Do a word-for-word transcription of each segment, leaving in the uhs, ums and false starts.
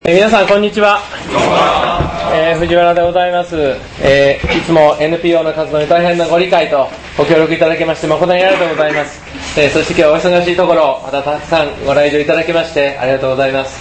えー、皆さんこんにちは、えー、藤原でございます、えー、いつも エヌピーオー の活動に大変なご理解とご協力いただきまして誠にありがとうございます、えー、そして今日はお忙しいところまたたくさんご来場いただきましてありがとうございます、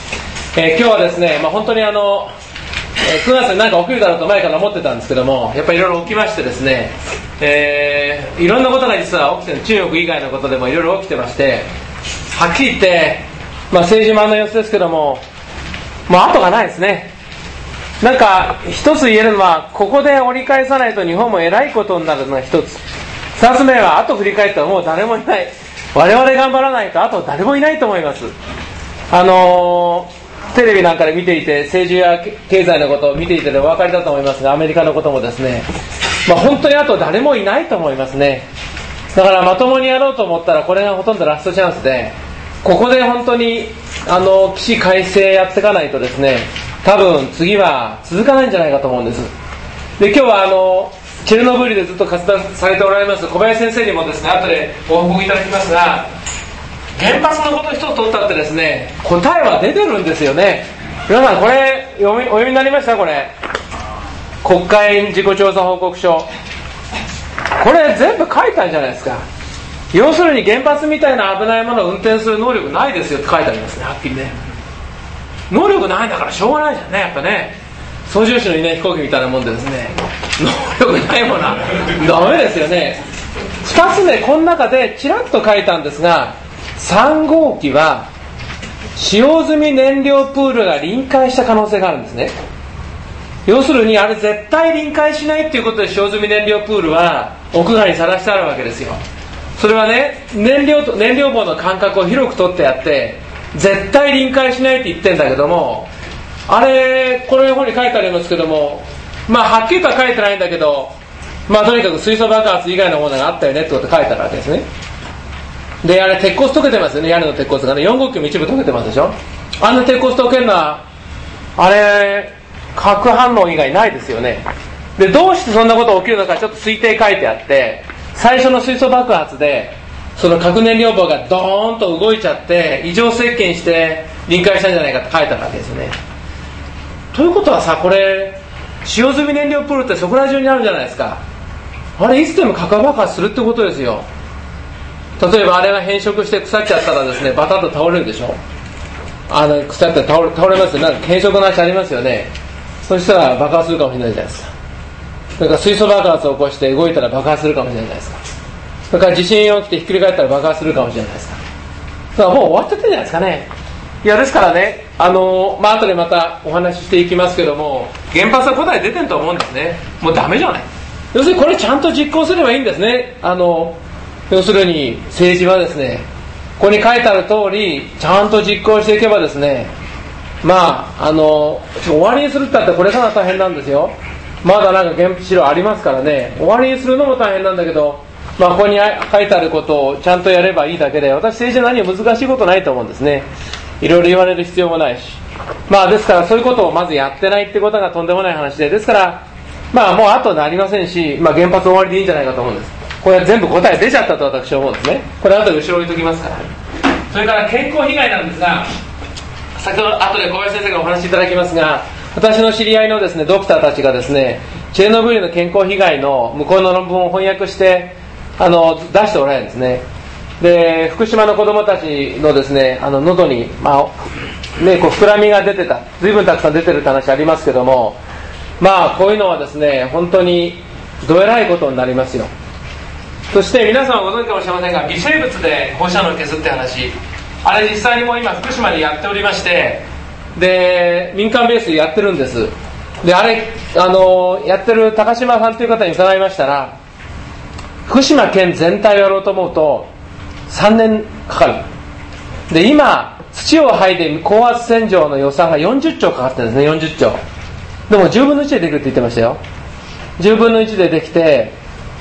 えー、今日はですね、まあ、本当にあの、えー、くがつに何か起きるだろうと前から思ってたんですけどもやっぱりいろいろ起きましてですね、えー、いろんなことが実は起きてる中国以外のことでもいろいろ起きてましてはっきり言って、まあ、政治マンの様子ですけどももう後がないですね。なんか一つ言えるのはここで折り返さないと日本もえらいことになるのが一つ、二つ目は後振り返ったらもう誰もいない、我々頑張らないとあと誰もいないと思います。あのー、テレビなんかで見ていて政治や経済のことを見ていてお分かりだと思いますがアメリカのこともですね、まあ、本当にあと誰もいないと思いますね。だからまともにやろうと思ったらこれがほとんどラストチャンスでここで本当にあの起死回生やっていかないとですね多分次は続かないんじゃないかと思うんです。で今日はあのチェルノブイリでずっと活動されておられます小林先生にもですね後でご報告いただきますが原発のこと一つ取ったってですね答えは出てるんですよね。皆さんこれ読みお読みになりました？これ国会自己調査報告書これ全部書いたんじゃないですか。要するに原発みたいな危ないものを運転する能力ないですよって書いてありますね、はっきりね。能力ないんだからしょうがないじゃんね、やっぱね。操縦士のいない飛行機みたいなもんでですね能力ないものはダメですよね。二つ目この中でちらっと書いたんですがさん号機は使用済み燃料プールが臨界した可能性があるんですね。要するにあれ絶対臨界しないっていうことで使用済み燃料プールは屋外にさらしてあるわけですよ。それはね 燃料と燃料棒の間隔を広く取ってやって絶対臨界しないって言ってんだけどもあれこの本に書いてありますけどもまあはっきりとは書いてないんだけどまあとにかく水素爆発以外のものがあったよねってこと書いてあるわけですね。であれ鉄骨溶けてますよね。屋根の鉄骨がねよん号機も一部溶けてますでしょ。あんな鉄骨溶けるのはあれ核反応以外ないですよね。でどうしてそんなことが起きるのかちょっと推定書いてあって最初の水素爆発でその核燃料棒がドーンと動いちゃって異常接近して臨界したんじゃないかって書いてあるわけですよね。ということはさこれ使用済み燃料プールってそこら中にあるじゃないですか。あれいつでも核爆発するってことですよ。例えばあれが変色して腐っちゃったらですねバタッと倒れるでしょ。あの腐って倒れ、倒れますよ。なんか変色の話ありますよね。そしたら爆発するかもしれないじゃないですか。それから水素爆発を起こして動いたら爆発するかもしれないじゃないですか。それから地震起きてひっくり返ったら爆発するかもしれないですか。だからもう終わっちゃってるじゃないですかね。いやですからねあのまあ後でまたお話ししていきますけども原発は答え出てると思うんですね。もうダメじゃない。要するにこれちゃんと実行すればいいんですね。あの要するに政治はですねここに書いてある通りちゃんと実行していけばですねまああの終わりにするって言ったってこれから大変なんですよ。まだなんか原子炉ありますからね終わりにするのも大変なんだけどまあここに書いてあることをちゃんとやればいいだけで私政治は何も難しいことないと思うんですね。いろいろ言われる必要もないしまあですからそういうことをまずやってないってことがとんでもない話でですからまあもう後なりませんし、まあ、原発終わりでいいんじゃないかと思うんです。これは全部答え出ちゃったと私は思うんですね。これ後で後ろ置いときますから。それから健康被害なんですが先ほど後で小林先生がお話しいただきますが私の知り合いのですねドクターたちがですねチェルノブイリの健康被害の向こうの論文を翻訳してあの出しておられるんですね。で福島の子どもたちのですねあの喉に、まあね、こう膨らみが出てた随分たくさん出てるって話ありますけどもまあこういうのはですね本当にどえらいことになりますよ。そして皆さんはご存知かもしれませんが微生物で放射能を消すって話あれ実際にもう今福島でやっておりましてで民間ベースでやってるんです。であれあのやってる高島さんという方に伺いましたら福島県全体をやろうと思うとさんねんかかる。で今土を剥いで高圧洗浄の予算がよんじゅっちょうかかってるんですね。よんじゅっちょうでもじゅうぶんのいちでできるって言ってましたよ。じゅうぶんのいちでできて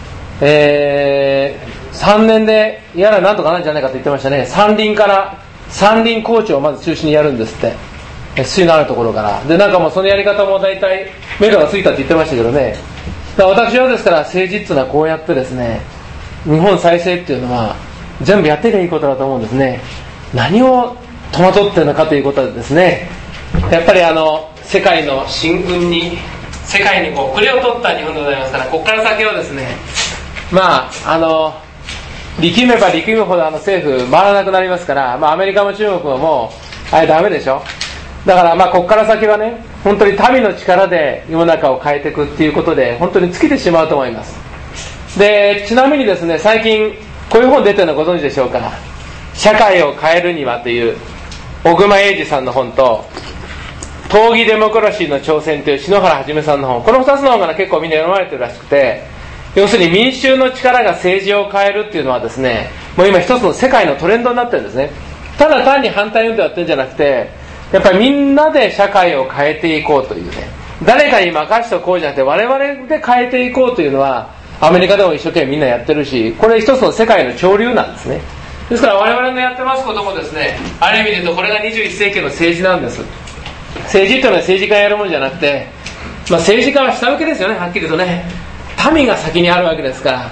えー、さんねんでやらなんとかなんじゃないかと言ってましたね。山林から山林工事をまず中心にやるんですって水のあるところからでなんかもうそのやり方も大体目処がついたって言ってましたけどね。だから私はですから政治っていうのはこうやってですね日本再生っていうのは全部やってりゃいいことだと思うんですね。何を戸惑ってるのかということでですねやっぱりあの世界の進軍に世界にこう遅れを取った日本でございますから、ここから先はですね、まああの力めば力むほどあの政府回らなくなりますから、まあ、アメリカも中国ももうあれダメでしょ。だからまあここから先はね、本当に民の力で世の中を変えていくっていうことで本当に尽きてしまうと思います。でちなみにですね、最近こういう本出てるのご存知でしょうか。社会を変えるにはという小熊英二さんの本と、闘技デモクラシーの挑戦という篠原一さんの本、このふたつの本が結構みんな読まれてるらしくて、要するに民衆の力が政治を変えるっていうのはですね、もう今一つの世界のトレンドになってるんですね。ただ単に反対運動やってるんじゃなくて、やっぱりみんなで社会を変えていこうというね、誰かに任せておこうじゃなくて我々で変えていこうというのはアメリカでも一生懸命みんなやってるし、これ一つの世界の潮流なんですね。ですから我々のやってますこともですね、ある意味で言うとこれがにじゅういっ世紀の政治なんです。政治っていうのは政治家がやるもんじゃなくて、まあ、政治家は下請けですよね、はっきり言うとね。民が先にあるわけですから、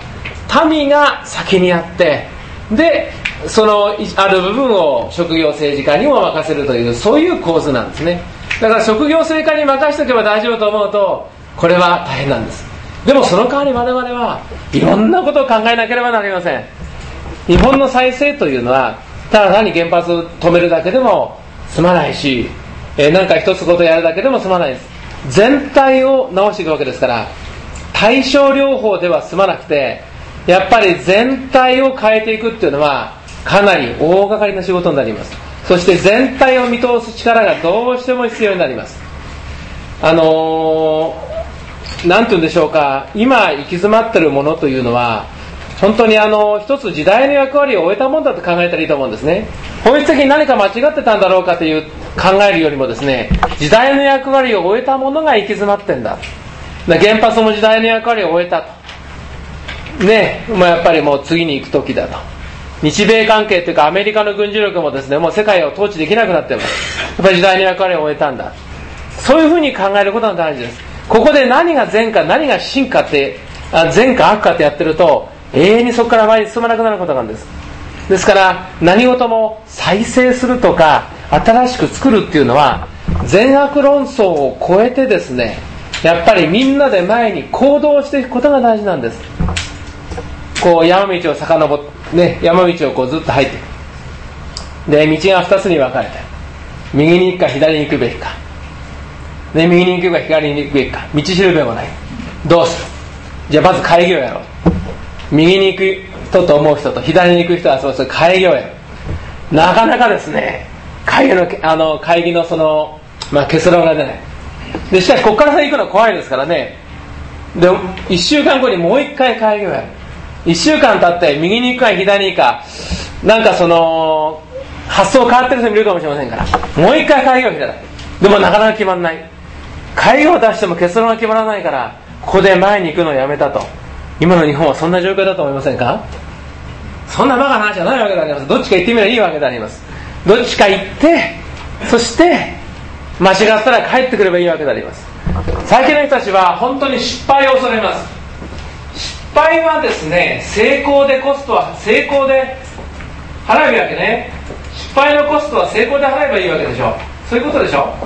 民が先にやって、でそのある部分を職業政治家にも任せるという、そういう構図なんですね。だから職業政治家に任せておけば大丈夫と思うと、これは大変なんです。でもその代わり我々はいろんなことを考えなければなりません。日本の再生というのはただ単に原発を止めるだけでも済まないし、えー、なんか一つことをやるだけでも済まないです。全体を直していくわけですから、対症療法では済まなくて、やっぱり全体を変えていくっていうのはかなり大掛かりな仕事になります。そして全体を見通す力がどうしても必要になります。あのー、なんて言うんでしょうか、今行き詰まってるものというのは本当にあの一つ時代の役割を終えたものだと考えたらいいと思うんですね。本質的に何か間違ってたんだろうかという考えるよりもですね、時代の役割を終えたものが行き詰まってんだ。だ原発も時代の役割を終えたとね、まあ、やっぱりもう次に行く時だと。日米関係というかアメリカの軍事力もですね、もう世界を統治できなくなってます。やっぱり時代の役割を終えたんだ。そういうふうに考えることが大事です。ここで何が善か何が真かって、あ善か悪かってやってると永遠にそこから前に進まなくなることなんです。ですから何事も再生するとか新しく作るっていうのは善悪論争を超えてですね、やっぱりみんなで前に行動していくことが大事なんです。こう山道を遡って、ね、山道をこうずっと入っていく。で道が二つに分かれて、右に行くか左に行くべきか、ね、右に行くか左に行くべきか、道しるべもない。どうする。じゃあまず会議をやろう。右に行く人と思う人と左に行く人はそうする会議をやる。なかなかですね、会議の、あの会議のその、まあ、結論が出ない。でしかしここから先行くのは怖いですからね。でいっしゅうかんごにもう一回会議をやる。いっしゅうかん経って右に行くか左に行くか、なんかその発想変わってる人もいるかもしれませんから、もう一回会議を開く。でもなかなか決まらない。会議を出しても結論が決まらないから、ここで前に行くのをやめたと。今の日本はそんな状況だと思いませんか。そんなバカな話じゃないわけであります。どっちか行ってみればいいわけであります。どっちか行って、そして間違ったら帰ってくればいいわけであります。最近の人たちは本当に失敗を恐れます。失敗はですね、成功でコストは成功で払えばいいわけね。失敗のコストは成功で払えばいいわけでしょ。そういうことでしょ。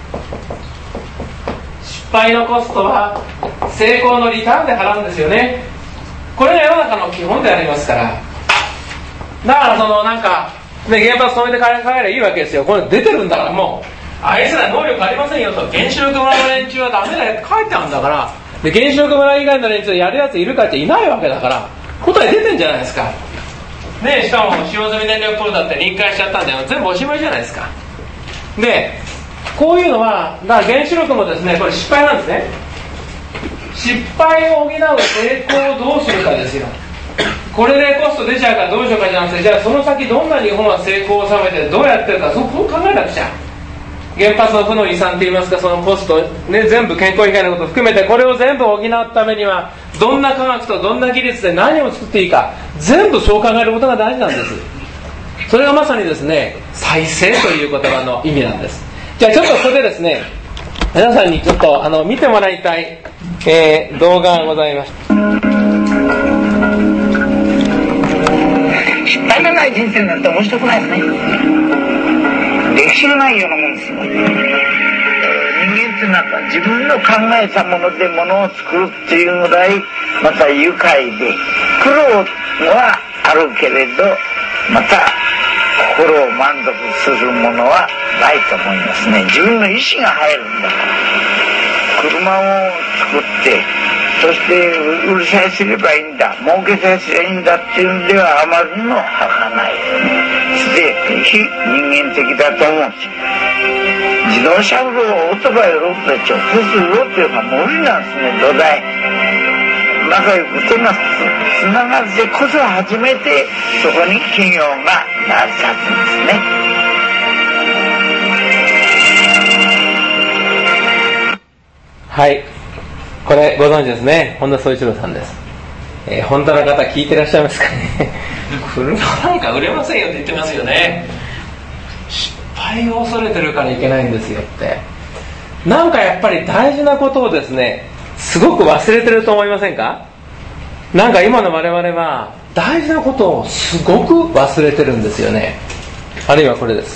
失敗のコストは成功のリターンで払うんですよね。これが世の中の基本でありますから。だからそのなんか、ね、原発止めて帰ればいいわけですよ。これ出てるんだから、もうあいつら能力ありませんよと、原子力村の連中はダメだよって書いてあるんだから。で原子力村以外の連中でやるやついるかっていないわけだから、答え出てんじゃないですかね。しかも使用済み燃料プールだって臨界しちゃったんで全部おしまいじゃないですか。でこういうのはだから原子力もですね、これ失敗なんですね。失敗を補う成功をどうするかですよ。これでコスト出ちゃうからどうしようかじゃなくて、じゃあその先どんな日本は成功を収めてどうやってるか、そこを考えなくちゃ。原発の負の遺産といいますか、そのコスト、ね、全部健康被害のことを含めてこれを全部補うためにはどんな科学とどんな技術で何を作っていいか、全部そう考えることが大事なんです。それがまさにですね、再生という言葉の意味なんです。じゃあちょっとここでですね、皆さんにちょっとあの見てもらいたい、えー、動画がございます。 失敗がない人生なんて面白くないですね。歴史のないようなもんですよ。 切なく自分の考えたものでものを作るっていうぐらいまた愉快で、苦労はあるけれどまた心を満足するものはないと思いますね。自分の意志が入るんだから、車を作ってそしてうるさいすればいいんだ、儲けさえすればいいんだっていうんではあまりの儚いで非人間的だと思うんですよ。自動車売ろう、オートバイ売ろうって直接売ろうっていうのは無理なんですね。土台仲良く手がつながってこそ初めてそこに企業が成り立つんですね。 はい、これご存知ですね。本田宗一郎さんです。えー、本当の方聞いてらっしゃいますかね。車なんか売れませんよって言ってますよね。失敗を恐れてるからいけないんですよって。なんかやっぱり大事なことをですね、すごく忘れてると思いませんか？なんか今の我々は大事なことをすごく忘れてるんですよね。あるいはこれです。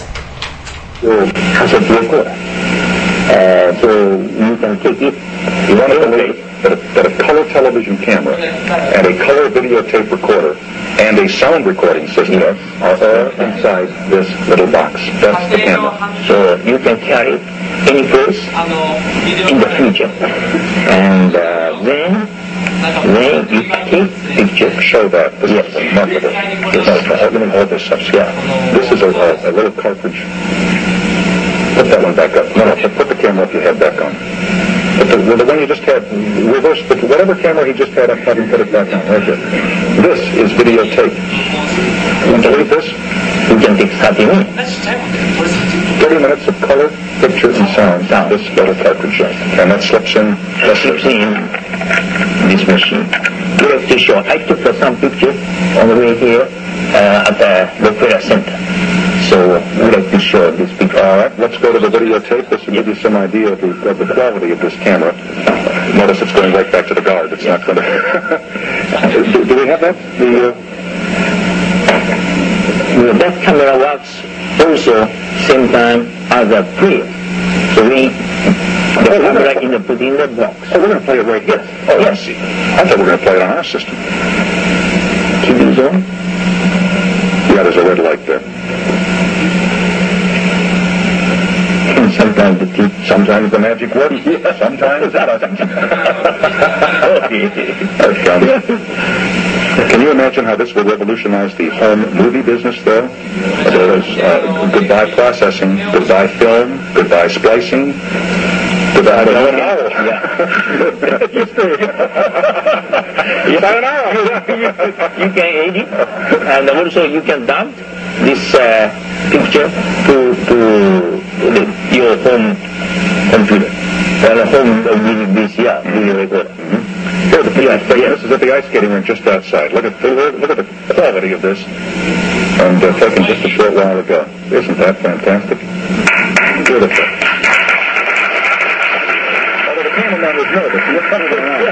Uh, so you can take it. You want to believe that a, that a color television camera and a color videotape recorder and a sound recording system yes. are all inside this little box. That's the camera. So you can carry any place in the future. And uh, then, then you take picture. Show that. This yes. is remarkable. This is, let me hold this up. Yeah. This is a, a, a little cartridge. Put that one back up. No, no, put the camera up you had back on. But the, the one you just had, reverse, but whatever camera he just had up, have him put it back on. Right here. This is videotape. You want to read this? You can take thirty minutes. thirty minutes of color, picture, and sound. Sound. This little cartridge. And that slips in. That slips in this machine. We have to show. I took some pictures on the way here uh, at the Rockefeller Center. So we'd like to show this picture. All right, let's go to the videotape. This will give you some idea of the, of the quality of this camera. Notice it's going right back to the guard. It's not going to... do, do we have that? The, uh... That camera works also same time as a player. So we... The oh, camera in the, put in the box. Oh, we're going to play it right here. Oh, yes. I thought we were going to play it on our system. T V zone? Yeah, there's a red light there. Sometimes the teeth, sometimes the magic word. Yeah, sometimes that. Can you imagine how this will revolutionize the home movie business, though? There is uh, goodbye processing, goodbye film, goodbye splicing, goodbye sayonara. You can edit, and also you can dump this uh, picture to to the, your home computer or home V C R video recorder. Mm-hmm. Here, the, yes, yes, this is at the ice skating rink just outside. Look at look at the quality of this, and uh, taken just a short while ago. Isn't that fantastic? Beautiful. Although the cameraman was nervous, he was funny around.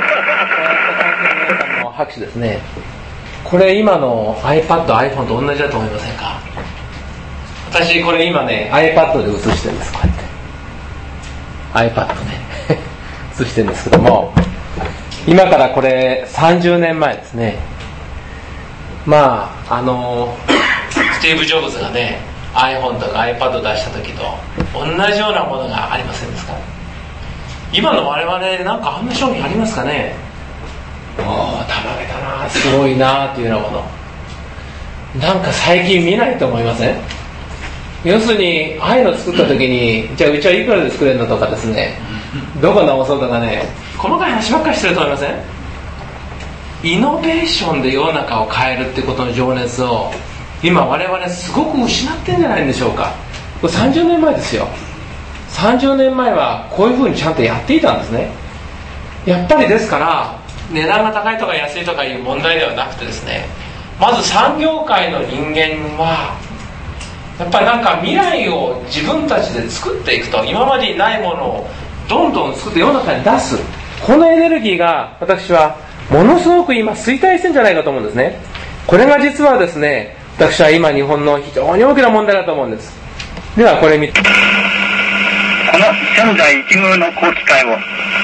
拍手ですね。これ今の iPad、iPhone と同じだと思いませんか？私これ今ね iPad で映してるんです。こうやって iPad で映してるんですけども、今からこれさんじゅうねんまえですね。まああのスティーブ・ジョブズがね iPhone とか iPad 出した時と同じようなものがありませんですか？今の我々なんかあんな商品ありますかね？おー、たまげたな、すごいなっていうようなものなんか最近見ないと思いません？要するにああいうの作った時にじゃあうちはいくらで作れるのとかですね、どこ直そうとかね、細かい話ばっかりしてると思いません？イノベーションで世の中を変えるってことの情熱を今我々すごく失ってんじゃないんでしょうか。これさんじゅうねんまえですよ。さんじゅうねんまえはこういうふうにちゃんとやっていたんですね。やっぱりですから値段が高いとか安いとかいう問題ではなくてですね、まず産業界の人間はやっぱりなんか未来を自分たちで作っていくと、今までにないものをどんどん作って世の中に出す、このエネルギーが私はものすごく今衰退してるんじゃないかと思うんですね。これが実はですね、私は今日本の非常に大きな問題だと思うんです。ではこれ見て、 この千載一遇の好機会を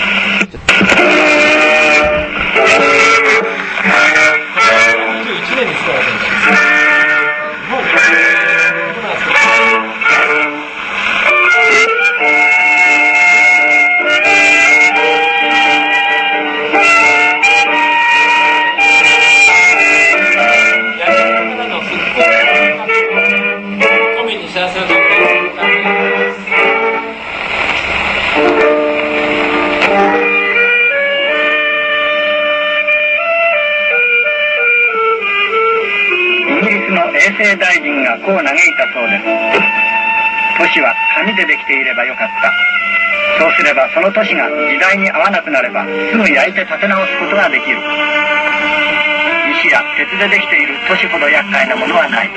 衛生大臣がこう嘆いたそうです。都市は紙でできていればよかった。そうすればその都市が時代に合わなくなればすぐ焼いて建て直すことができる。石や鉄でできている都市ほど厄介なものはない。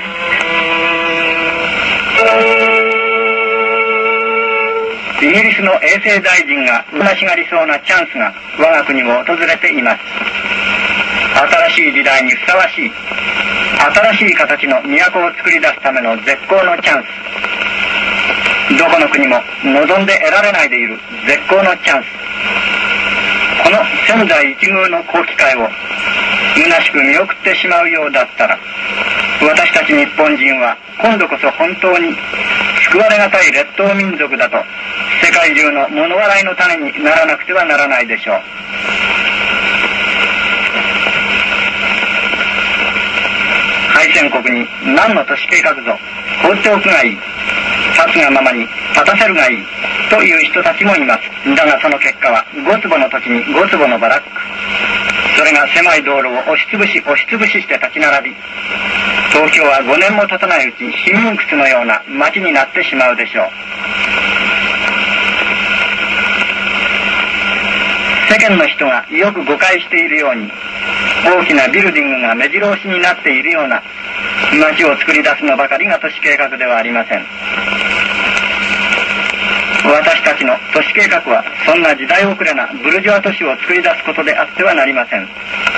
イギリスの衛生大臣が虚しがりそうなチャンスが我が国を訪れています。新しい時代にふさわしい新しい形の都を作り出すための絶好のチャンス。どこの国も望んで得られないでいる絶好のチャンス。この千載一遇の好機会を虚しく見送ってしまうようだったら、私たち日本人は今度こそ本当に救われがたい列島民族だと世界中の物笑いの種にならなくてはならないでしょう。敗戦国に何の都市計画ぞ放っておくがいい、立つがままに立たせるがいいという人たちもいます。だがその結果はご坪の土地にご坪のバラック、それが狭い道路を押しつぶし押しつぶしして立ち並び、東京はごねんも経たないうち貧民窟のような街になってしまうでしょう。世間の人がよく誤解しているように、大きなビルディングが目白押しになっているような街を作り出すのばかりが都市計画ではありません。私たちの都市計画はそんな時代遅れなブルジョア都市を作り出すことであってはなりません。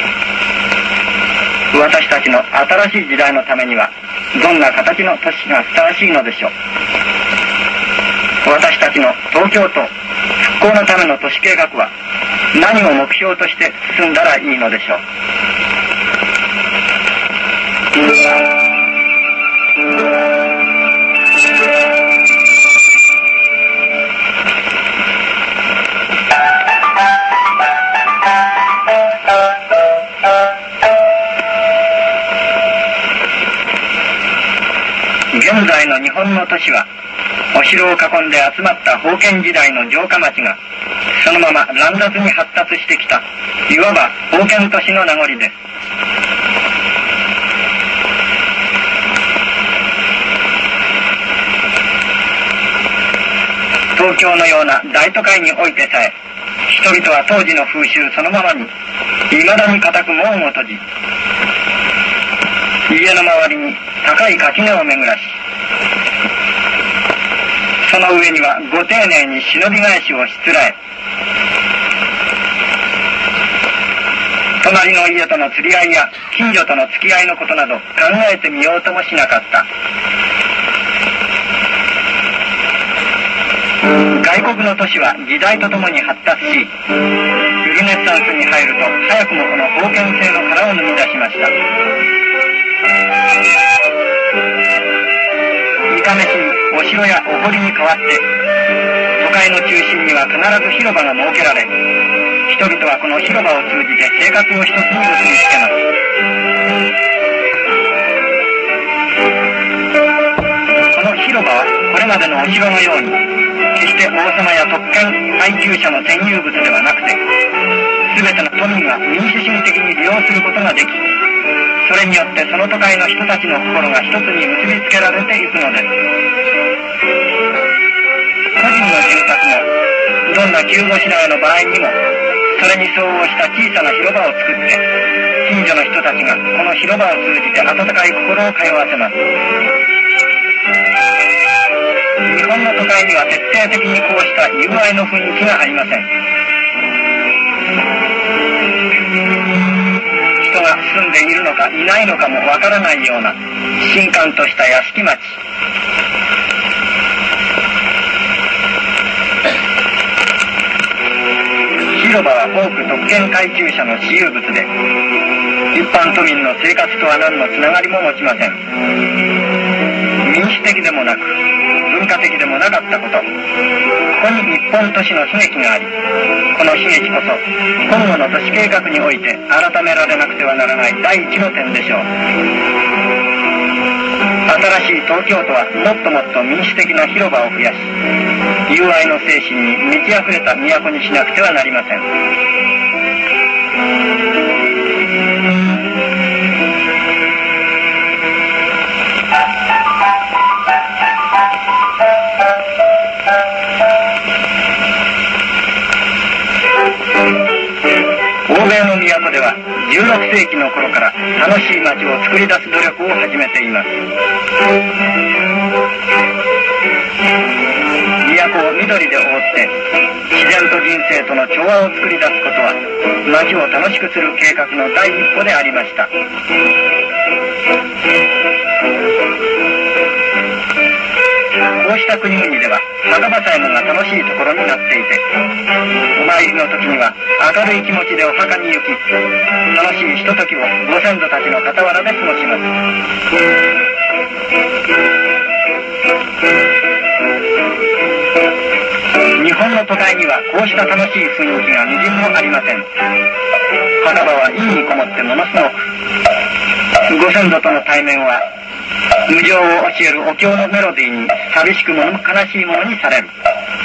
私たちの新しい時代のためにはどんな形の都市がふさわしいのでしょう。私たちの東京都復興のための都市計画は何を目標として進んだらいいのでしょう。現在の日本の都市はお城を囲んで集まった封建時代の城下町がそのまま乱雑に発達してきた、いわば封建都市の名残です。東京のような大都会においてさえ、人々は当時の風習そのままにいまだに固く門を閉じ、家の周りに高い垣根を巡らし、その上にはご丁寧に忍び返しをしつらえ、隣の家との釣り合いや近所との付き合いのことなど考えてみようともしなかった。外国の都市は時代とともに発達し、ルネッサンスに入ると早くもこの封建性の殻を脱ぎ出しました。いかめしにお城やお堀に代わって都会の中心には必ず広場が設けられ、人々はこの広場を通じて生活を一つに結びつけます。この広場はこれまでのお城のように決して王様や特権配給者の占有物ではなくて、全ての都民が民主主義的に利用することができ、それによってその都会の人たちの心が一つに結びつけられていくのです。個人の住宅もどんな急ごしらえの場合にもそれに相応した小さな広場を作って、近所の人たちがこの広場を通じて温かい心を通わせます。日本の都会には徹底的にこうした友愛の雰囲気がありません。人が住んでいるのかいないのかもわからないような新館とした屋敷町。 広場は多く特権階級者の私有物で、一般都民の生活とは何のつながりも持ちません。民主的でもなく文化的でもなかったこと、ここに日本都市の悲劇があり、この悲劇こそ今後の都市計画において改められなくてはならない第一の点でしょう。新しい東京都はもっともっと民主的な広場を増やし、友愛の精神に満ち溢れた都にしなくてはなりません。欧米の都ではじゅうろくせいきの頃から楽しい街を作り出す努力を始めています。都を緑で覆って自然と人生との調和を作り出すことは、街を楽しくする計画の第一歩でありました。こうした国々では墓場さえもが楽しいところになっていて、お参りの時には明るい気持ちでお墓に行き、楽しいひとときをご先祖たちの傍らで過ごします。日本の都会にはこうした楽しい雰囲気がみじんもありません。墓場は陰にこもってものすごく、ご先祖との対面は無常を教えるお経のメロディーに寂しくも悲しいものにされる。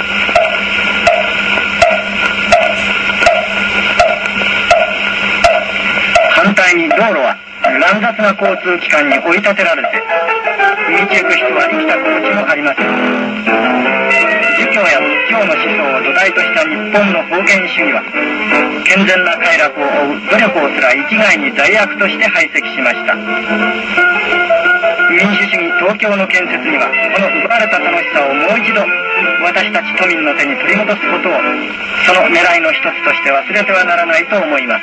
反対に道路は乱雑な交通機関に追い立てられて、道行く人は生きた心地もありません。儒教や仏教の思想を土台とした日本の封建主義は、健全な快楽を追う努力をすら一概に罪悪として排斥しました。民主主義東京の建設には、この奪われた楽しさをもう一度私たち都民の手に取り戻すことを、その狙いの一つとして忘れてはならないと思います。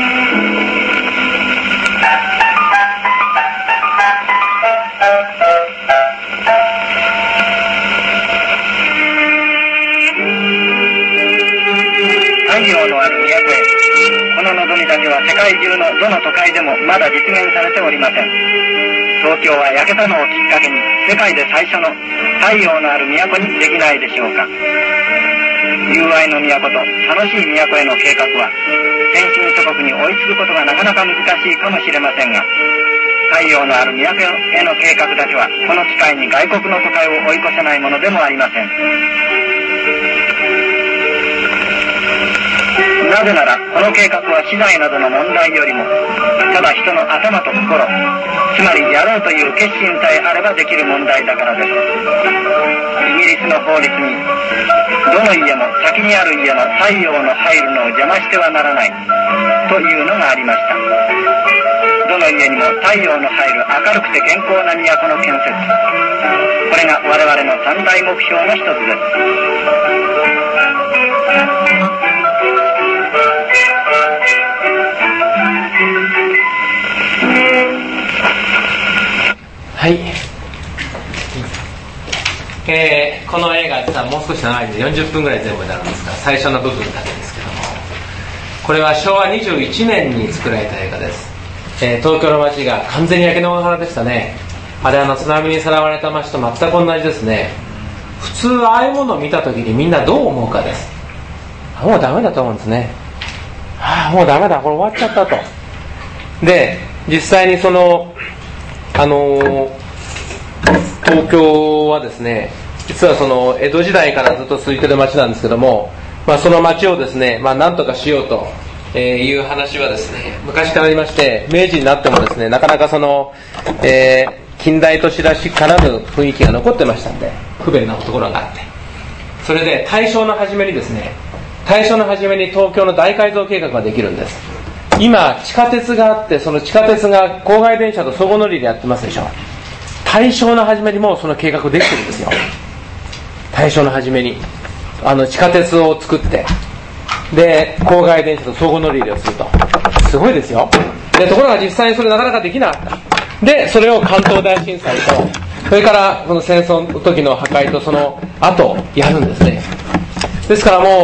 太陽のある都へ、この望みだけは世界中のどの都会でもまだ実現されておりません。東京は焼けたのをきっかけに世界で最初の太陽のある都にできないでしょうか。友愛の都と楽しい都への計画は、先進諸国に追いつくことがなかなか難しいかもしれませんが、太陽のある都への計画だけはこの機会に外国の都会を追い越せないものでもありません。なぜならこの計画は資材などの問題よりも、ただ人の頭と心、つまりやろうという決心さえあればできる問題だからです。イギリスの法律に、どの家も先にある家の太陽の入るのを邪魔してはならないというのがありました。どの家にも太陽の入る明るくて健康な都の建設、これが我々の三大目標の一つです。 はい、えー、この映画実はもう少し長いんでよんじゅっぷんぐらい全部になるんですが、最初の部分だけですけども、これはしょうわにじゅういちねんに作られた映画です。えー、東京の街が完全に焼け野原でしたね。あれあの津波にさらわれた街と全く同じですね。普通ああいうものを見た時にみんなどう思うかです。もうダメだと思うんですね。はあ、もうダメだ、これ終わっちゃったと。で実際にそのあのー、東京はですね、実はその江戸時代からずっと続いている町なんですけども、まあ、その町をですね、まあ、なんとかしようという話はですね、昔からありまして、明治になってもですね、なかなかその、えー、近代都市らしからぬ雰囲気が残ってましたんで、不便なところがあって、それで大正の初めにですね、大正の初めに東京の大改造計画ができるんです。今地下鉄があって、その地下鉄が郊外電車と相互乗りでやってますでしょ。大正の初めにもうその計画できてるんですよ。大正の初めにあの地下鉄を作って、で郊外電車と相互乗り入れをすると、すごいですよ。でところが実際にそれなかなかできなかった。でそれを関東大震災と、それからその戦争の時の破壊とその後やるんですね。ですからもう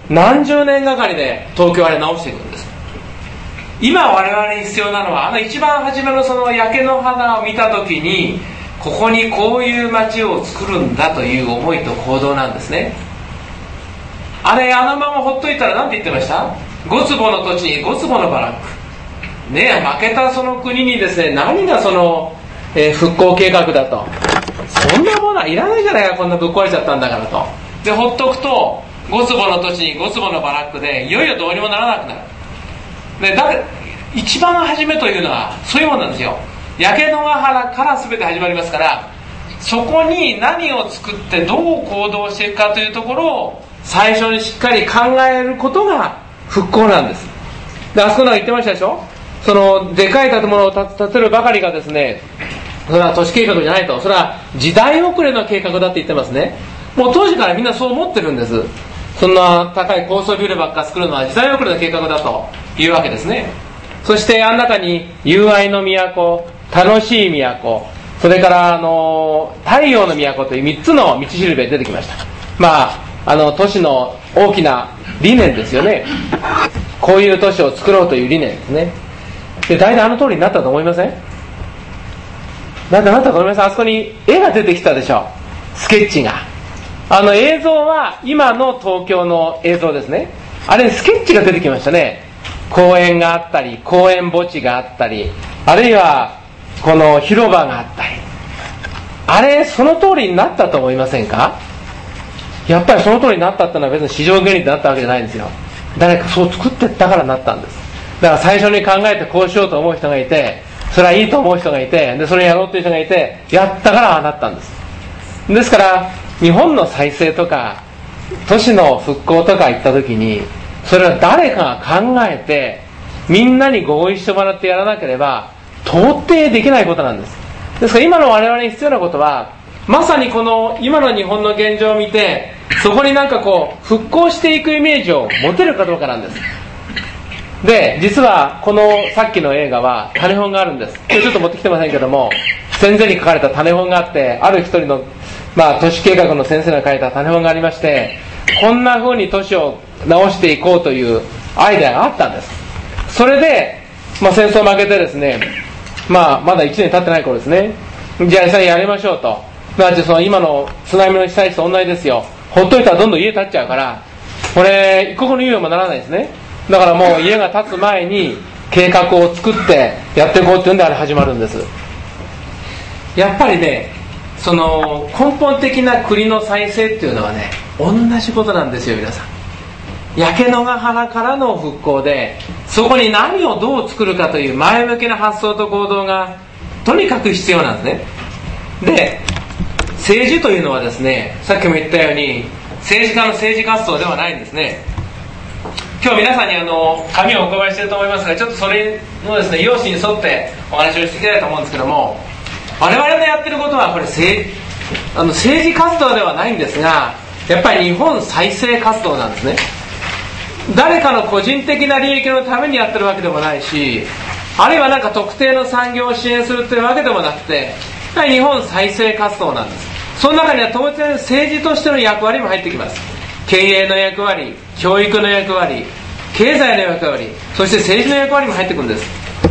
何十年がかりで東京あれ直していくんです。今我々に必要なのは、あの一番初めのその焼け野原を見た時に、ここにこういう街を作るんだという思いと行動なんですね。あれあのままほっといたら何て言ってました？ご坪の土地にご坪のバラックねえ、負けたその国にですね、何がその、えー、復興計画だと、そんなものはいらないじゃないか、こんなぶっ壊れちゃったんだからと。でほっとくとご坪の土地にご坪のバラックでいよいよどうにもならなくなる。でだから一番初めというのはそういうものなんですよ。焼け野原から全て始まりますから、そこに何を作ってどう行動していくかというところを最初にしっかり考えることが復興なんです。であそこの言ってましたでしょ、そのでかい建物を建てるばかりがですね、それは都市計画じゃないと、それは時代遅れの計画だって言ってますね。もう当時からみんなそう思ってるんです。そんな高い高層ビルばっか作るのは時代遅れの計画だというわけですね。そしてあの中に友愛の都、楽しい都、それからあの太陽の都というみっつの道しるべが出てきました。まああの都市の大きな理念ですよね。こういう都市を作ろうという理念ですね。で大体あの通りになったと思いません？なんかなったと思います？あそこに絵が出てきたでしょ、スケッチが。あの映像は今の東京の映像ですね。あれスケッチが出てきましたね。公園があったり、公園墓地があったり、あるいはこの広場があったり、あれその通りになったと思いませんか？やっぱりその通りになったってのは別に市場原理でなったわけじゃないんですよ。誰かそう作ってったからなったんです。だから最初に考えてこうしようと思う人がいて、それはいいと思う人がいて、でそれやろうという人がいて、やったからああなったんです。ですから日本の再生とか都市の復興とか言った時に、それは誰かが考えてみんなに合意してもらってやらなければ到底できないことなんです。ですから今の我々に必要なことは、まさにこの今の日本の現状を見て、そこになんかこう復興していくイメージを持てるかどうかなんです。で実はこのさっきの映画は種本があるんです。今日ちょっと持ってきてませんけども、戦前に書かれた種本があって、ある一人の、まあ、都市計画の先生が書いた種本がありまして、こんな風に都市を直していこうというアイデアがあったんです。それで、まあ、戦争負けてですね、まあ、まだいちねん経ってない頃ですね、じゃあ実際にやりましょうと。だってその今の津波の被災地と同じですよ。ほっといたらどんどん家建っちゃうから、これ一刻の猶予もならないですね。だからもう家が建つ前に計画を作ってやっていこうっていうんであれ始まるんです。やっぱりね、その根本的な国の再生っていうのはね、同じことなんですよ皆さん。焼け野原からの復興で、そこに何をどう作るかという前向きな発想と行動がとにかく必要なんですね。で、政治というのはですね、さっきも言ったように政治家の政治活動ではないんですね。今日皆さんにあの紙をお配りしていると思いますが、ちょっとそれのですね用紙に沿ってお話をしていきたいと思うんですけども、我々のやってることはこれ 政, あの政治活動ではないんですが、やっぱり日本再生活動なんですね。誰かの個人的な利益のためにやってるわけでもないし、あるいはなんか特定の産業を支援するというわけでもなくて、日本再生活動なんです。その中には当然政治としての役割も入ってきます。経営の役割、教育の役割、経済の役割、そして政治の役割も入ってくるんです。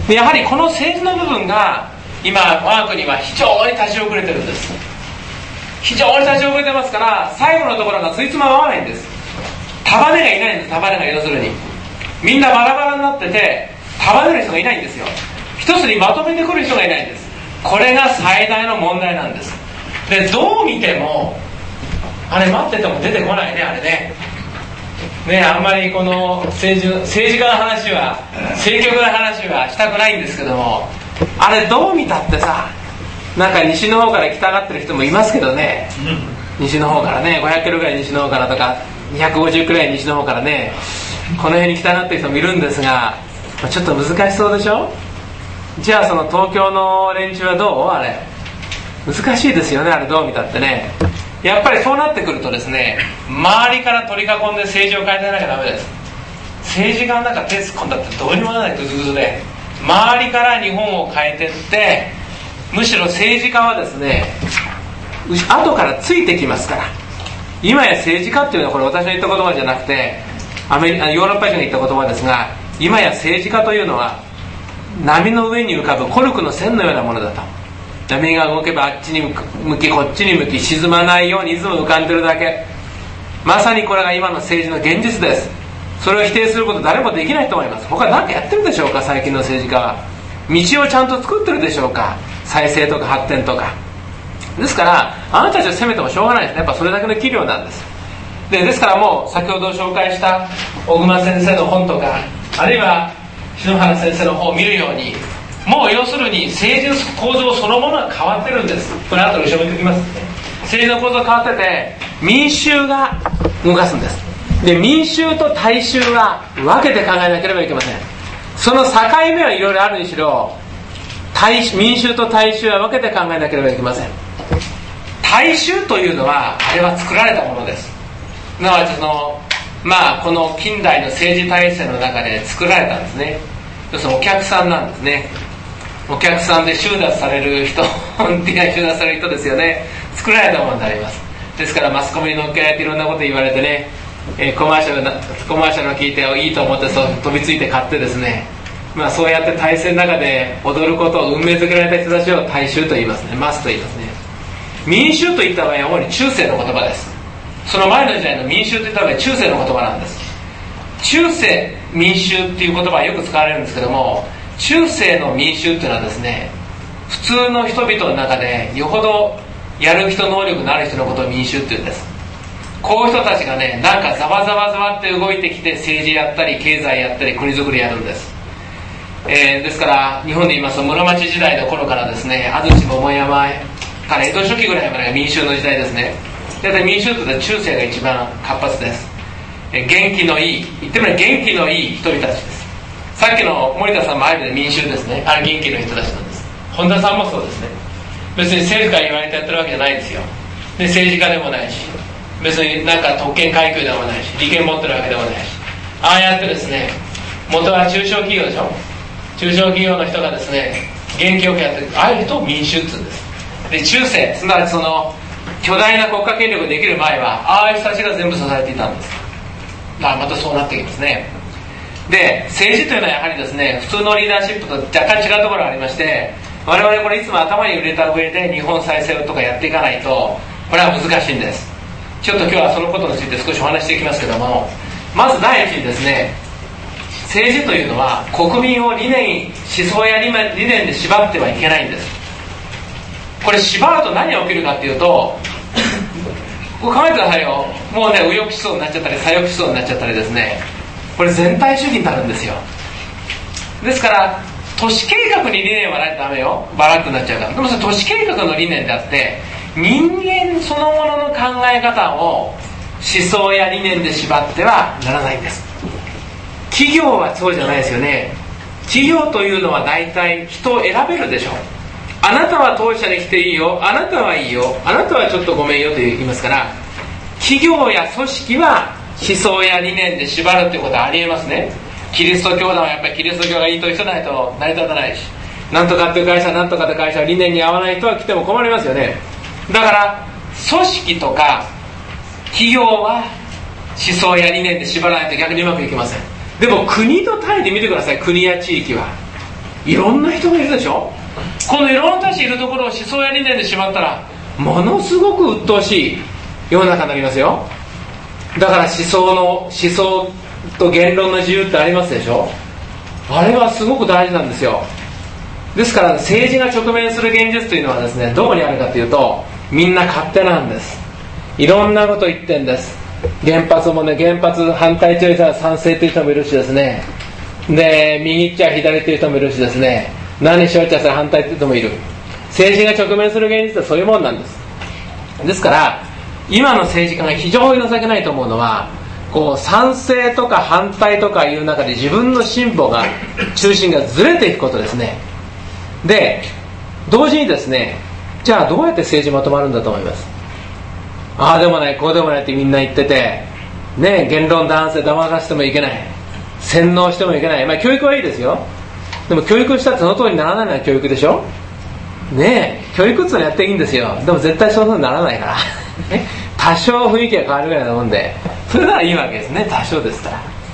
でやはりこの政治の部分が今我が国は非常に立ち遅れてるんです。非常に立ち遅れてますから、最後のところがついつま合わないんです。束ねがいないんです。束ねが要するにみんなバラバラになってて、束ねる人がいないんですよ。一つにまとめてくる人がいないんです。これが最大の問題なんです。でどう見てもあれ待ってても出てこないね、あれね。ね、あんまりこの政治、政治家の話は、政局の話はしたくないんですけども、あれどう見たってさ、なんか西の方から来たがってる人もいますけどね、うん、西の方からね、ごひゃっキロぐらい西の方からとか、にひゃくごじゅうくらい西の方からね、この辺に来たがってる人もいるんですが、ちょっと難しそうでしょ。じゃあその東京の連中はどう？あれ難しいですよね、あれどう見たってね。やっぱりそうなってくるとですね、周りから取り囲んで政治を変えていかなきゃダメです。政治家なんか手突っ込んだってどうにもならない、グズグズで。周りから日本を変えていって、むしろ政治家はですね、後からついてきますから。今や政治家っていうのはこれ私の言った言葉じゃなくて、 アメリカヨーロッパ人が言った言葉ですが、今や政治家というのは波の上に浮かぶコルクの線のようなものだと。波が動けばあっちに向きこっちに向き、沈まないようにいつも浮かんでるだけ。まさにこれが今の政治の現実です。それを否定すること誰もできないと思います。他何かやってるでしょうか、最近の政治家は。道をちゃんと作ってるでしょうか、再生とか発展とか。ですからあなたたちを責めてもしょうがないですね。やっぱそれだけの器量なんです。でですからもう先ほど紹介した小熊先生の本とか、あるいは篠原先生の本を見るように、もう要するに政治の構造そのものが変わってるんです。これ後で後ろ見ておきますね。政治の構造変わってて、民衆が動かすんです。で民衆と大衆は分けて考えなければいけません。その境目はいろいろあるにしろ、大民衆と大衆は分けて考えなければいけません。大衆というのはあれは作られたものです。すなわちそのまあこの近代の政治体制の中で作られたんですね。そのお客さんなんですね。お客さんで収奪される人、本当に収奪される人ですよね。作られたものであります。ですからマスコミに乗っけられていろんなこと言われてね、えー、コマーシャルなコマーシャルを聞いていいと思ってそう飛びついて買ってですね、まあそうやって体制の中で踊ることを運命づけられた人たちを大衆と言いますね。マスと言いますね。民衆といった場合は主に中世の言葉です。その前の時代の民衆といった場合は中世の言葉なんです。中世民衆っていう言葉はよく使われるんですけども、中世の民衆っていうのはですね、普通の人々の中でよほどやる人能力のある人のことを民衆っていうんです。こういう人たちがね、なんかざわざわざわって動いてきて政治やったり経済やったり国づくりやるんです。えー、ですから日本で言いますと室町時代の頃からですね、安土桃山から江戸初期ぐらいまでが民衆の時代ですね。だいたい民衆というのは中世が一番活発です。えー、元気のいい、言ってみれば元気のいい人たちです。さっきの森田さんもある意味で民衆ですね。あれ元気の人たちなんです。本田さんもそうですね。別に政府から言われてやってるわけじゃないですよ。で政治家でもないし、別になんか特権階級でもないし、利権持ってるわけでもないし、ああやってですね、元は中小企業でしょ。中小企業の人がですね、元気よくやってる、ああいう人を民衆って言うんです。で中世、すなわちその巨大な国家権力ができる前はああいう人たちが全部支えていたんです。だからまたそうなってきますね。で政治というのはやはりですね、普通のリーダーシップと若干違うところがありまして、我々これいつも頭に入れた上で日本再生とかやっていかないとこれは難しいんです。ちょっと今日はそのことについて少しお話していきますけども、まず第一にですね、政治というのは国民を理念、思想や理念で縛ってはいけないんです。これ縛ると何が起きるかっていうと考えてくださいよ。もうね、右翼思想になっちゃったり左翼思想になっちゃったりですね、これ全体主義になるんですよ。ですから都市計画に理念はないとダメよ、バラックになっちゃうから。でもそれ都市計画の理念であって、人間そのものの考え方を思想や理念で縛ってはならないんです。企業はそうじゃないですよね。企業というのは大体人を選べるでしょ。あなたは当社に来ていいよ、あなたはいいよ、あなたはちょっとごめんよと言いますから、企業や組織は思想や理念で縛るということはありえますね。キリスト教団はやっぱりキリスト教がいいという人ないと成り立たないし、なんとかっていう会社なんとかって会社は理念に合わない人は来ても困りますよね。だから組織とか企業は思想や理念で縛らないと逆にうまくいきません。でも国と単位で見てください。国や地域はいろんな人がいるでしょ。このいろんな人たちいるところを思想や理念で縛ったらものすごく鬱陶しい世の中になりますよ。だから思想の思想と言論の自由ってありますでしょ。あれはすごく大事なんですよ。ですから政治が直面する現実というのはですね、どこにあるかというと、みんな勝手なんです。いろんなこと言ってんです。原発もね、原発反対という人は賛成という人もいるしですね、で右っちゃ左という人もいるしですね、何しようっちゃそれ反対という人もいる。政治が直面する現実はそういうもんなんです。ですから今の政治家が非常に情けないと思うのは、こう賛成とか反対とかいう中で自分の進歩が中心がずれていくことですね。で同時にですね、じゃあどうやって政治まとまるんだと思います。ああでもないこうでもないってみんな言っててね、言論弾性黙らせてもいけない、洗脳してもいけない。まあ教育はいいですよ。でも教育したってその通りにならないのは教育でしょね。え教育ってのはやっていいんですよ。でも絶対そういうふうにならないから多少雰囲気が変わるぐらいなもんで、それならいいわけですね。多少ですから。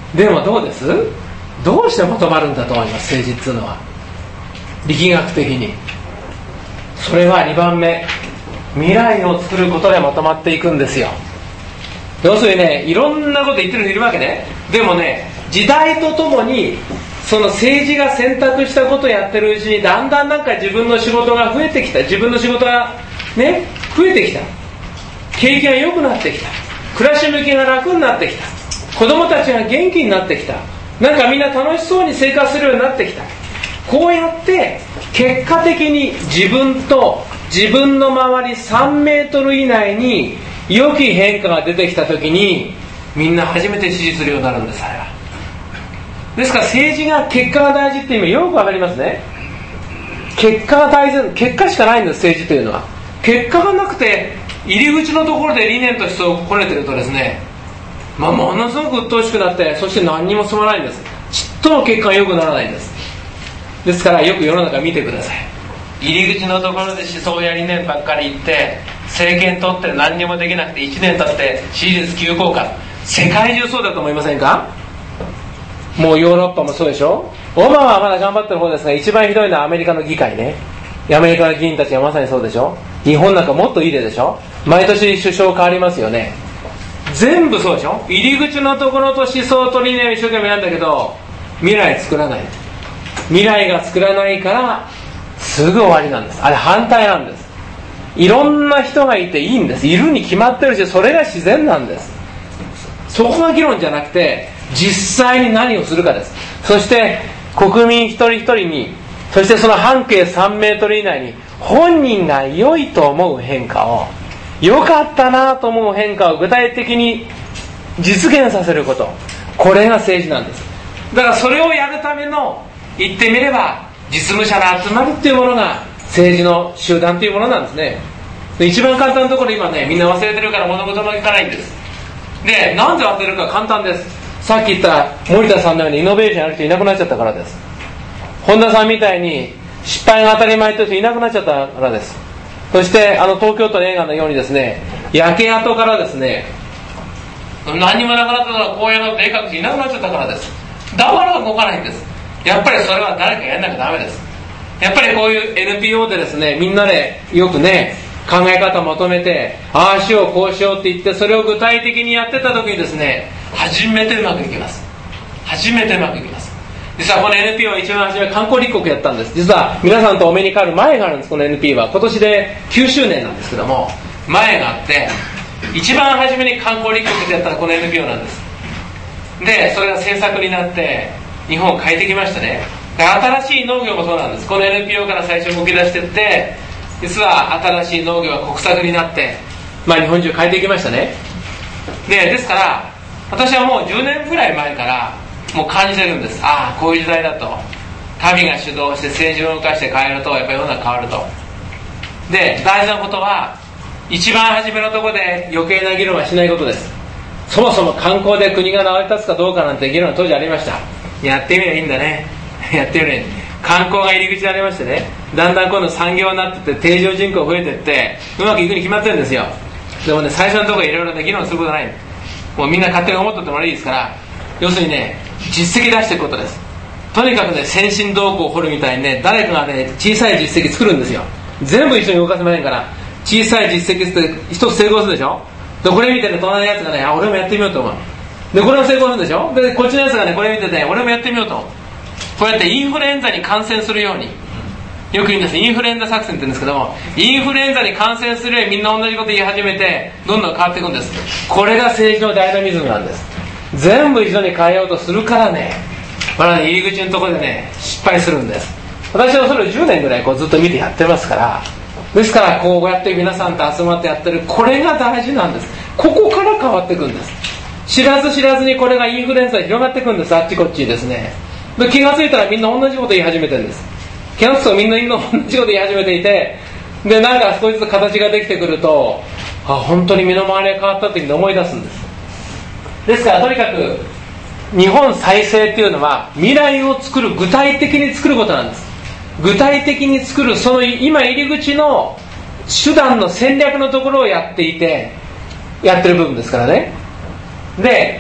でもどうです？どうしてまとまるんだと思います？政治っていうのは力学的に。それはにばんめ、未来を作ることでまとまっていくんですよ。要するにね、いろんなこと言ってる人いるわけね。でもね、時代とともにその政治が選択したことをやってるうちにだんだんなんか自分の仕事が増えてきた、自分の仕事がね増えてきた、景気が良くなってきた、暮らし向きが楽になってきた、子供たちが元気になってきた、なんかみんな楽しそうに生活するようになってきた。こうやって結果的に自分と自分の周りさんメートル以内に良き変化が出てきたときにみんな初めて支持するようになるんです。あれはですから政治が結果が大事っていう意味よくわかりますね。結果が大事、結果しかないんです。政治というのは結果がなくて入り口のところで理念としてこねてるとですね、まあ、ものすごく鬱陶しくなって、そして何にも進まないんです。ちっとも結果が良くならないんです。ですからよく世の中見てください。入り口のところで思想や理念ばっかり言って政権取って何にもできなくていちねん経って支持率急降下。世界中そうだと思いませんか？もうヨーロッパもそうでしょ。オバマはまだ頑張ってる方ですが、一番ひどいのはアメリカの議会ね。アメリカの議員たちがまさにそうでしょ。日本なんかもっといい例でしょ。毎年首相変わりますよね。全部そうでしょ。入り口のところと思想と理念を一生懸命やるんだけど未来作らない。未来が作らないからすぐ終わりなんです。あれ反対なんです。いろんな人がいていいんです。いるに決まってるし、それが自然なんです。そこが議論じゃなくて実際に何をするかです。そして国民一人一人に、そしてその半径さんメートル以内に本人が良いと思う変化を、良かったなと思う変化を具体的に実現させること、これが政治なんです。だからそれをやるための、言ってみれば実務者が集まるっていうものが政治の集団というものなんですね。で一番簡単なところ今ね、みんな忘れてるから物事もいかないんです。でなんで忘れるか簡単です。さっき言った森田さんのようにイノベーションやる人いなくなっちゃったからです。本田さんみたいに失敗が当たり前という人いなくなっちゃったからです。そしてあの東京都の映画のようにですね、焼け跡からですね、何にもなくなったからこうやる絵描く人いなくなっちゃったからです。だから動かないんです。やっぱりそれは誰かやんなきゃダメです。やっぱりこういう エヌピーオー でですね、みんなでよくね考え方をまとめて、ああしようこうしようって言って、それを具体的にやってた時にですね、初めてうまくいきます。初めてうまくいきます。実はこの エヌピーオー は一番初め観光立国やったんです。実は皆さんとお目にかかる前があるんです。この エヌピー は今年できゅうしゅうねんなんですけども、前があって一番初めに観光立国でやったのはこの エヌピーオー なんです。でそれが政策になって日本を変えてきましたね。新しい農業もそうなんです。この エヌピーオー から最初動き出していって、実は新しい農業は国策になって、まあ、日本中変えていきましたね。でですから私はもうじゅうねんぐらい前からもう感じてるんです。ああこういう時代だと、神が主導して政治を動かして変えるとやっぱり世の中変わると。で大事なことは一番初めのところで余計な議論はしないことです。そもそも観光で国が成り立つかどうかなんて議論は当時ありました。やってみればいいんだねやってみればいい。観光が入り口になりましてね、だんだん今度産業になってって定常人口増えてってうまくいくに決まってるんですよ。でもね、最初のところいろいろね議論することない。もうみんな勝手に思っとってもらいいですから、要するにね実績出していくことです。とにかくね先進動向を掘るみたいにね、誰かがね小さい実績作るんですよ。全部一緒に動かせませんから、小さい実績って一つ成功するでしょ。でこれ見てね隣のやつがね、あ俺もやってみようと思う。でこれも成功するでしょ。でこっちのやつがねこれ見てて、俺もやってみようと。こうやってインフルエンザに感染するように、よく言うんです。インフルエンザ作戦って言うんですけども、インフルエンザに感染するようにみんな同じこと言い始めてどんどん変わっていくんです。これが政治のダイナミズムなんです。全部一度に変えようとするからね、まだね入り口のところでね失敗するんです。私はそれをじゅうねんぐらいこうずっと見てやってますから、ですからこうやって皆さんと集まってやってる、これが大事なんです。ここから変わっていくんです。知らず知らずにこれがインフルエンザに広がっていくんです。あっちこっちですね。で気がついたらみんな同じこと言い始めてるんです。気がつくとみんな同じこと言い始めていて、でなんか少しずつ形ができてくると、あ本当に身の回りが変わったというふうに思い出すんです。ですからとにかく日本再生っていうのは未来を作る、具体的に作ることなんです。具体的に作る、その今入り口の手段の戦略のところをやっていてやってる部分ですからね。で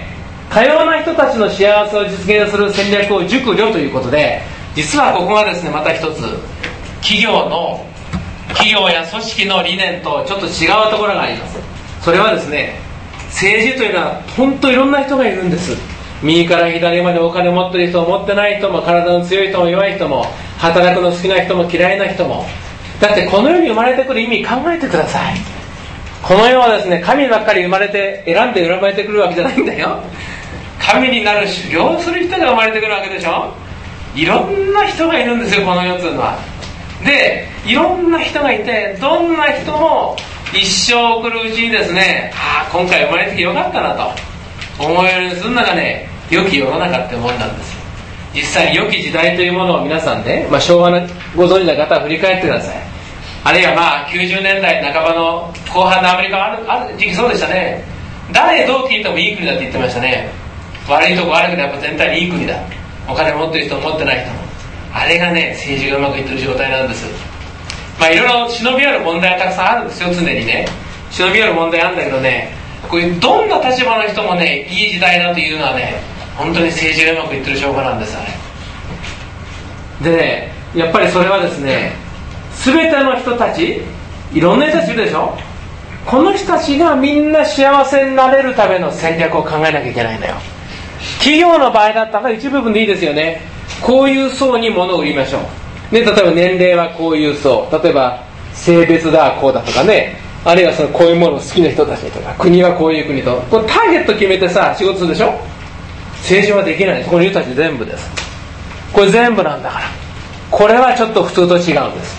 多様な人たちの幸せを実現する戦略を熟慮ということで、実はここがですね、また一つ企業の企業や組織の理念とちょっと違うところがあります。それはですね、政治というのは本当いろんな人がいるんです。右から左までお金を持ってる人も持ってない人も、体の強い人も弱い人も、働くの好きな人も嫌いな人も。だってこの世に生まれてくる意味考えてください。この世はですね、神ばっかり生まれて選んで生まれてくるわけじゃないんだよ。神になる修行する人が生まれてくるわけでしょ。いろんな人がいるんですよ、この世というのは。で、いろんな人がいて、どんな人も一生送るうちにですね、ああ今回生まれてきてよかったなと思うようにするのがね、良き世の中ってもんなんですよ。実際に良き時代というものを皆さんね、まあ、昭和のご存知の方は振り返ってください。あるいはまあきゅうじゅうねんだいなかばの後半のアメリカはある、ある時期そうでしたね。誰どう聞いてもいい国だって言ってましたね。悪いとこ悪いけどやっぱ全体にいい国だ。お金持ってる人も持ってない人も、あれがね、政治がうまくいってる状態なんです。まあいろいろ忍び寄る問題はたくさんあるんですよ。常にね忍び寄る問題あるんだけどね、こういうどんな立場の人もね、いい時代だというのはね、本当に政治がうまくいってる証拠なんです。あれでね、やっぱりそれはですね、全ての人たち、いろんな人たちいるでしょ。この人たちがみんな幸せになれるための戦略を考えなきゃいけないんだよ。企業の場合だったら一部分でいいですよね。こういう層に物を売りましょう、ね、例えば年齢はこういう層、例えば性別だこうだとかね、あるいはそのこういうものを好きな人たちとか、国はこういう国と、これターゲット決めてさ仕事するでしょ。政治はできない。この人たち全部です。これ全部なんだから、これはちょっと普通と違うんです。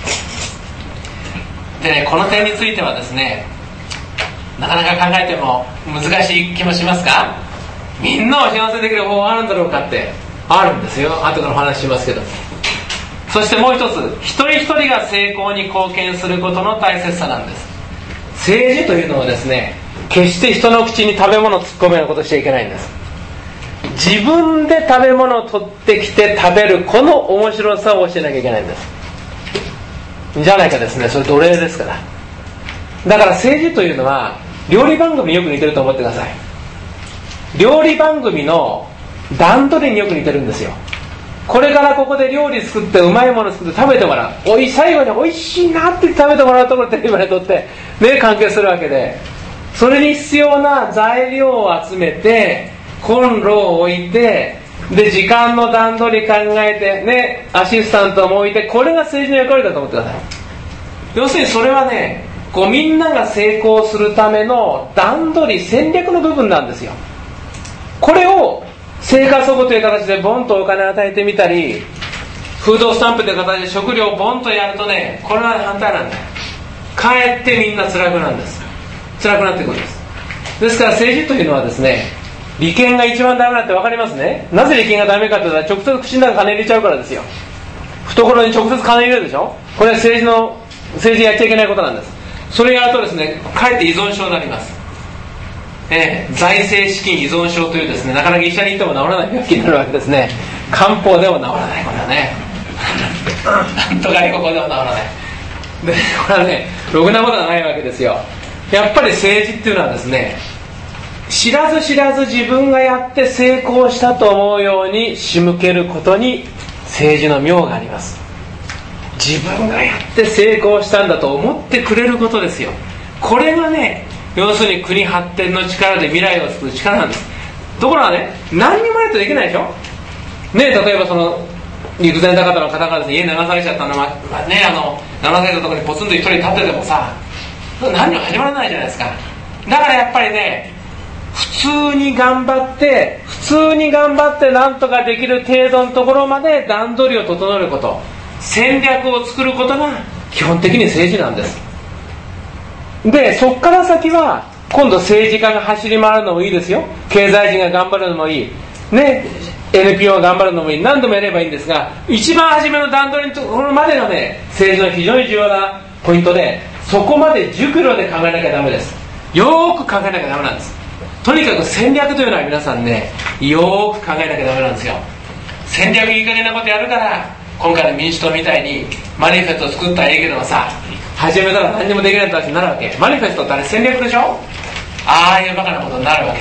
でね、この点についてはですね、なかなか考えても難しい気もしますが、みんなを幸せにできる方法があるんだろうかってあるんですよ。後からお話ししますけど。そしてもう一つ、一人一人が成功に貢献することの大切さなんです。政治というのはですね、決して人の口に食べ物を突っ込むようなことをしちゃいけないんです。自分で食べ物を取ってきて食べる、この面白さを教えなきゃいけないんです。じゃないかですね、それ奴隷ですから。だから政治というのは料理番組によく似てると思ってください。料理番組の段取りによく似てるんですよ。これからここで料理作ってうまいもの作って食べてもらう、おい最後においしいなって食べてもらうところをテレビまで撮ってね、関係するわけで、それに必要な材料を集めてコンロを置いて、で時間の段取り考えてね、アシスタントも置いて、これが政治の役割だと思ってください。要するにそれはね、こうみんなが成功するための段取り戦略の部分なんですよ。これを生活保護という形でボンとお金を与えてみたり、フードスタンプという形で食料をボンとやるとね、これは反対なんだよ。かえってみんな辛くなんです。辛くなってくるんです。ですから政治というのはですね、利権が一番ダメだって分かりますね。なぜ利権がダメかというと、直接口の中に金入れちゃうからですよ。懐に直接金入れるでしょ。これは政治の政治やっちゃいけないことなんです。それやるとですね、かえって依存症になります。えー、財政資金依存症というですね、なかなか医者に行っても治らない病気になるわけですね。漢方でも治らない、これはね。なんとか英語でも治らない。で、これはね、ろくなことがないわけですよ。やっぱり政治っていうのはですね、知らず知らず自分がやって成功したと思うように仕向けることに政治の妙があります。自分がやって成功したんだと思ってくれることですよ。これがね、要するに国発展の力で未来を作る力なんです。ところがね、何にもないとできないでしょ。ね、例えばその陸前高田の方がですね、家流されちゃったのは、まあね、あの流されたところにポツンと一人立っててもさ、何も始まらないじゃないですか。だからやっぱりね、普通に頑張って普通に頑張ってなんとかできる程度のところまで段取りを整えること、戦略を作ることが基本的に政治なんです。で、そこから先は今度政治家が走り回るのもいいですよ、経済人が頑張るのもいいね、エヌピーオー が頑張るのもいい、何度もやればいいんですが、一番初めの段取りのところまでがね、政治の非常に重要なポイントで、そこまで熟慮で考えなきゃダメです。よーく考えなきゃダメなんです。とにかく戦略というのは皆さんね、よーく考えなきゃダメなんですよ。戦略いい加減なことやるから、今回の民主党みたいにマニフェストを作ったらいいけどもさ、始めたら何にもできないって話になるわけ。マニフェストってあれ戦略でしょ。ああいうバカなことになるわけ。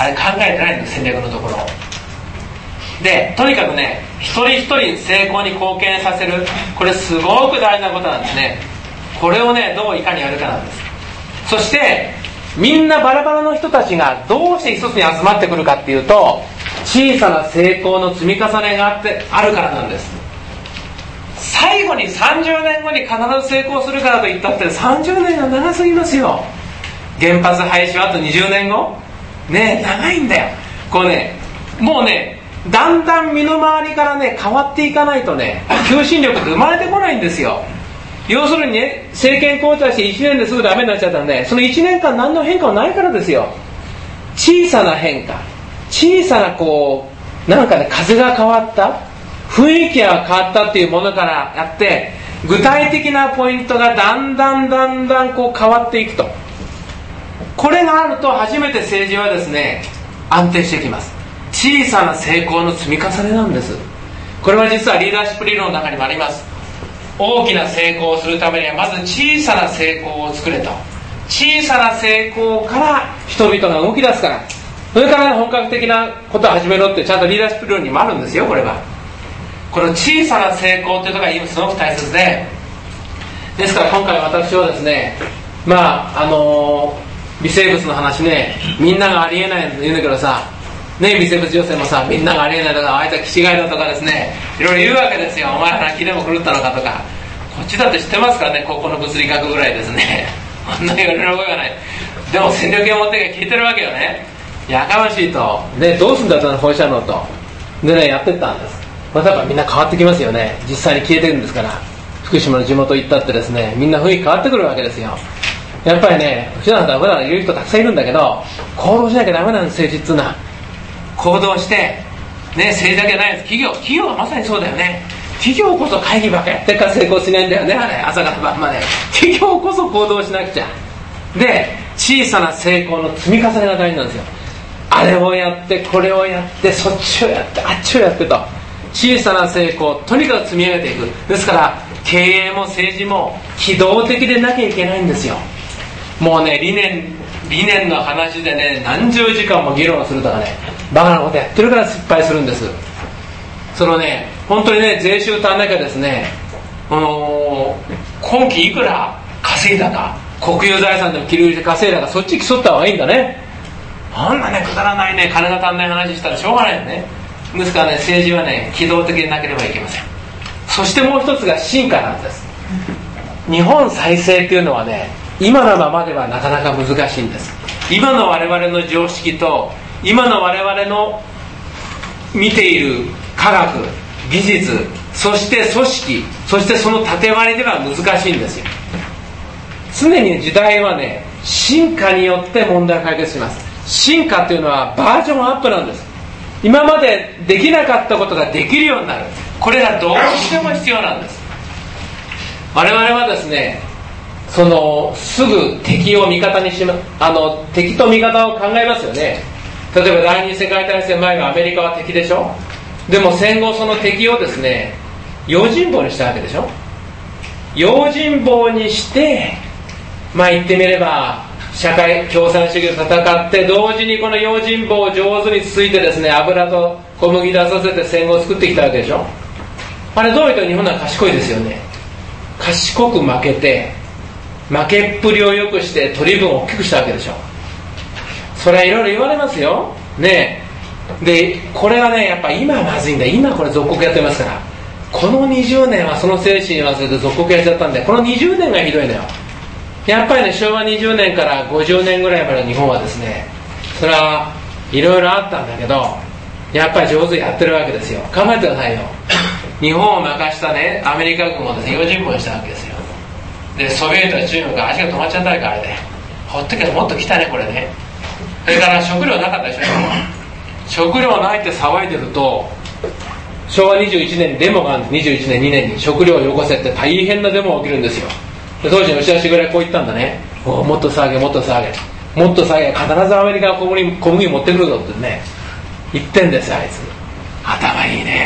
あれ考えてないんです、戦略のところで。とにかくね、一人一人成功に貢献させる、これすごく大事なことなんですね。これをね、どういかにやるかなんです。そしてみんなバラバラの人たちがどうして一つに集まってくるかっていうと、小さな成功の積み重ねがあってあるからなんです。最後にさんじゅうねんごに必ず成功するからといったってさんじゅうねんが長すぎますよ。原発廃止はあとにじゅうねんごねえ、長いんだよ。こうね、もうね、だんだん身の回りからね変わっていかないとね、求心力って生まれてこないんですよ。要するにね、政権交代していちねんですぐダメになっちゃったんで、そのいちねんかん何の変化もないからですよ。小さな変化、小さなこうなんかね、風が変わった、雰囲気が変わったっていうものからやって、具体的なポイントがだんだんだんだんこう変わっていくと、これがあると初めて政治はですね安定してきます。小さな成功の積み重ねなんです。これは実はリーダーシップ理論の中にもあります。大きな成功をするためにはまず小さな成功を作れと。小さな成功から人々が動き出すから、それから本格的なことを始めろってちゃんとリーダーシップ理論にもあるんですよ。これはこの小さな成功というのが今すごく大切で、ですから今回私はですね、まああの微生物の話ね、みんながありえないと言うんだけどさね、微生物女性もさ、みんながありえないとか、あいつは気違いだとかですね、いろいろ言うわけですよ。お前ら気でも狂ったのかとか。こっちだって知ってますからね、高校の物理学ぐらいですね。こんな言われる覚えがない。でも戦略を持って聞いてるわけよね。やかましいと、ね、どうすんだったの放射能とでね、やってったんです。まあ、だからみんな変わってきますよね。実際に消えてるんですから。福島の地元行ったってですね、みんな雰囲気変わってくるわけですよ。やっぱりね、うちなんか普段言う人たくさんいるんだけど、行動しなきゃダメなんです、政治っていうのは。行動して、ね、政治だけないです。企業、企業はまさにそうだよね。企業こそ会議ばっかやってから成功しないんだよね、あれ、朝から晩まで。企業こそ行動しなくちゃ。で、小さな成功の積み重ねが大事なんですよ。あれをやって、これをやって、そっちをやって、あっちをやってと。小さな成功、とにかく積み上げていく。ですから、経営も政治も機動的でなきゃいけないんですよ。もうね、理念、理念の話でね、何十時間も議論するとかね、バカなことやってるから失敗するんです。そのね、本当にね、税収足んなきゃですね、あのー、今期いくら稼いだか、国有財産でも切り売りで稼いだか、そっち競った方がいいんだね。あんなね、くだらないね、金が足んない話したらしょうがないよね。ですからね、政治はね、機動的でなければいけません。そしてもう一つが進化なんです。日本再生っていうのはね、今のままではなかなか難しいんです。今の我々の常識と今の我々の見ている科学、技術、そして組織、そしてその縦割りでは難しいんですよ。常に時代はね、進化によって問題を解決します。進化というのはバージョンアップなんです。今までできなかったことができるようになる。これがどうしても必要なんです。我々はですね、そのすぐ敵を味方にしま、あの敵と味方を考えますよね。例えば第二次世界大戦前のアメリカは敵でしょ。でも戦後その敵をですね、用心棒にしたわけでしょ。用心棒にして、まあ言ってみれば社会共産主義と戦って、同時にこの用心棒を上手につついてですね、油と小麦出させて戦後を作ってきたわけでしょ。あれどういうと日本は賢いですよね。賢く負けて、負けっぷりを良くして取り分を大きくしたわけでしょ。それはいろいろ言われますよね。でこれはね、やっぱ今はまずいんだ。今これ属国やってますから、このにじゅうねんはその精神に忘れて属国やっちゃったんで、このにじゅうねんがひどいのよ。やっぱりね、しょうわにじゅうねんからごじゅうねんぐらいまで日本はですね、それはいろいろあったんだけど、やっぱり上手にやってるわけですよ。考えてくださいよ。日本を任したね、アメリカ軍をですね、用心棒にしたわけですよ。でソビエトや中国が足が止まっちゃったわけ、あれで。ほっとけどもっと来たね、これね。それから食料なかったでしょ。食料ないって騒いでると、しょうわにじゅういちねんにデモがあるんです。にじゅういちねんにねんに食料をよこせって大変なデモが起きるんですよ。で当時の吉田茂はこう言ったんだね。おもっと騒げもっと騒げもっと騒げ、必ずアメリカが小麦、小麦持ってくるぞってね言ってんですよ、あいつ。頭いいね。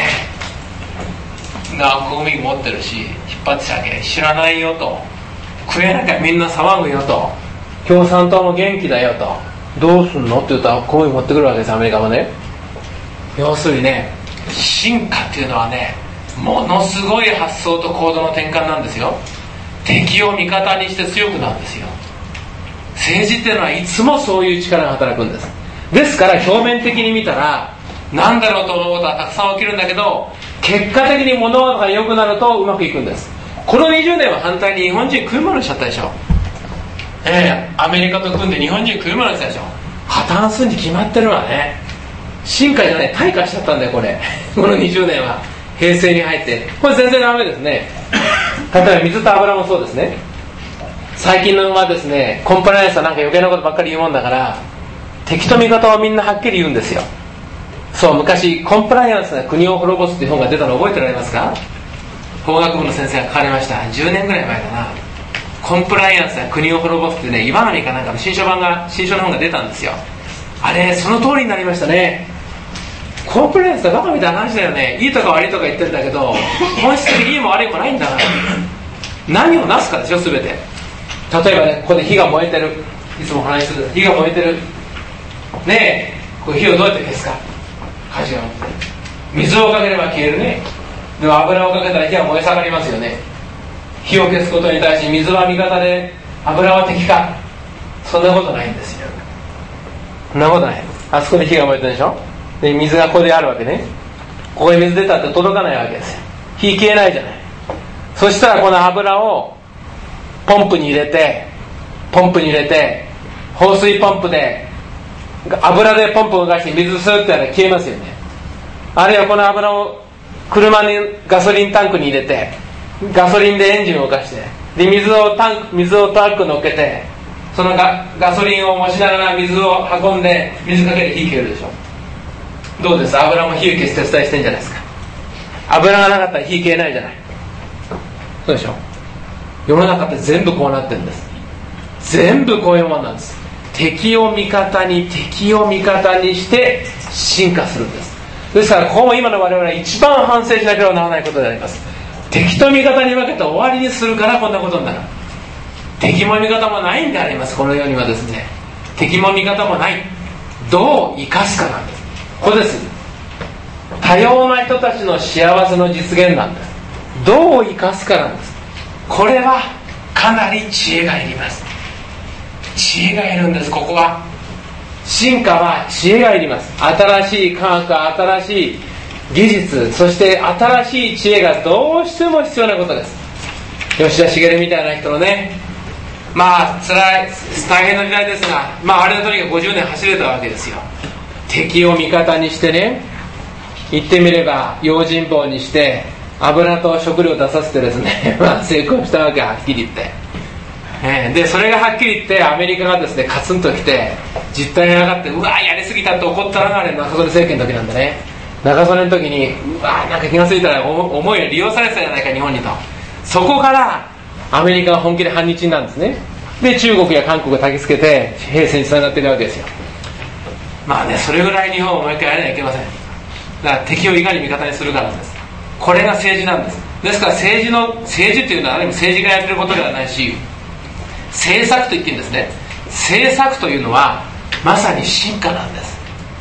が小麦持ってるし、引っ張ってきて知らないよと、食えなきゃみんな騒ぐよと、共産党も元気だよと、 どうすんのって言ったらこういう持ってくるわけです。アメリカもね。要するにね、進化っていうのはね、ものすごい発想と行動の転換なんですよ。敵を味方にして強くなるんですよ。政治っていうのはいつもそういう力が働くんです。ですから表面的に見たら何だろうと思うことはたくさん起きるんだけど、結果的に物事が良くなるとうまくいくんです。このにじゅうねんは反対に日本人食い物にしちゃったでしょ。ええアメリカと組んで日本人食い物にしたでしょ。破綻するに決まってるわね。進化じゃない、退化しちゃったんだよこれこのにじゅうねんは。平成に入ってこれ全然ダメですね。例えば水と油もそうですね。最近のはですね、コンプライアンスはなんか余計なことばっかり言うもんだから、敵と味方をみんなはっきり言うんですよ。そう、昔コンプライアンスが国を滅ぼすっていう本が出たの覚えてられますか？法学部の先生が書かれました。じゅうねんぐらい前かな。コンプライアンスが国を滅ぼすってね、岩波かなんかの新書版が新書の本が出たんですよ。あれその通りになりましたね。コンプライアンスはバカみたいな話だよね。いいとか悪いとか言ってるんだけど、本質的にいいも悪いもないんだから。何をなすかでしょ、全て。例えばね、ここで火が燃えてる、いつも話する火が燃えてるねえ、これ火をどうやって消すか。火事が燃えてる、水をかければ消えるね。でも油をかけたら火は燃え盛りますよね。火を消すことに対し水は味方で油は敵か。そんなことないんですよ。そんなことない。あそこで火が燃えてるでしょ。で水がここであるわけね。ここに水出たって届かないわけですよ。火消えないじゃない。そしたらこの油をポンプに入れてポンプに入れて放水ポンプで油でポンプを動かして水スーッとやれば消えますよね。あるいはこの油を車にガソリンタンクに入れてガソリンでエンジンを動かしてで水をタンク水をトラックに乗っけてその ガ, ガソリンを持ちながら水を運んで水かけて火消えるでしょ。どうです？油も火を消す手伝いしてんじゃないですか。油がなかったら火消えないじゃない。そうでしょ。世の中って全部こうなってるんです。全部こういうものなんです。敵を味方に敵を味方にして進化するんです。ですからここも今の我々は一番反省しなければならないことであります。敵と味方に分けて終わりにするからこんなことになる。敵も味方もないんであります。この世にはですね、敵も味方もない。どう生かすかなんです。これです。多様な人たちの幸せの実現なんです。どう生かすかなんです。これはかなり知恵がいります。知恵がいるんです。ここは進化は知恵がいります。新しい科学、新しい技術、そして新しい知恵がどうしても必要なことです。吉田茂みたいな人のね、まあ辛い大変な時代ですが、まああれはとにかくごじゅうねん走れたわけですよ。敵を味方にしてね、言ってみれば用心棒にして油と食料を出させてですねまあ成功したわけははっきり言って、えー、でそれがはっきり言ってアメリカがですねカツンときて実態が上がってうわーやりすぎたって怒ったのがあれ中曽根政権の時なんだね。中曽根の時にうわーなんか気がついたら思いを利用されてたじゃないか日本にと。そこからアメリカが本気で反日になるんですね。で中国や韓国が焚きつけて平成につながっているわけですよ。まあね、それぐらい日本をもう一回やらなきゃいけません。だから敵をいかに味方にするかなんです。これが政治なんです。ですから政治の政治っていうのはある意味政治がやってることではないし、政策と言っていいんですね。政策というのはまさに進化なんです。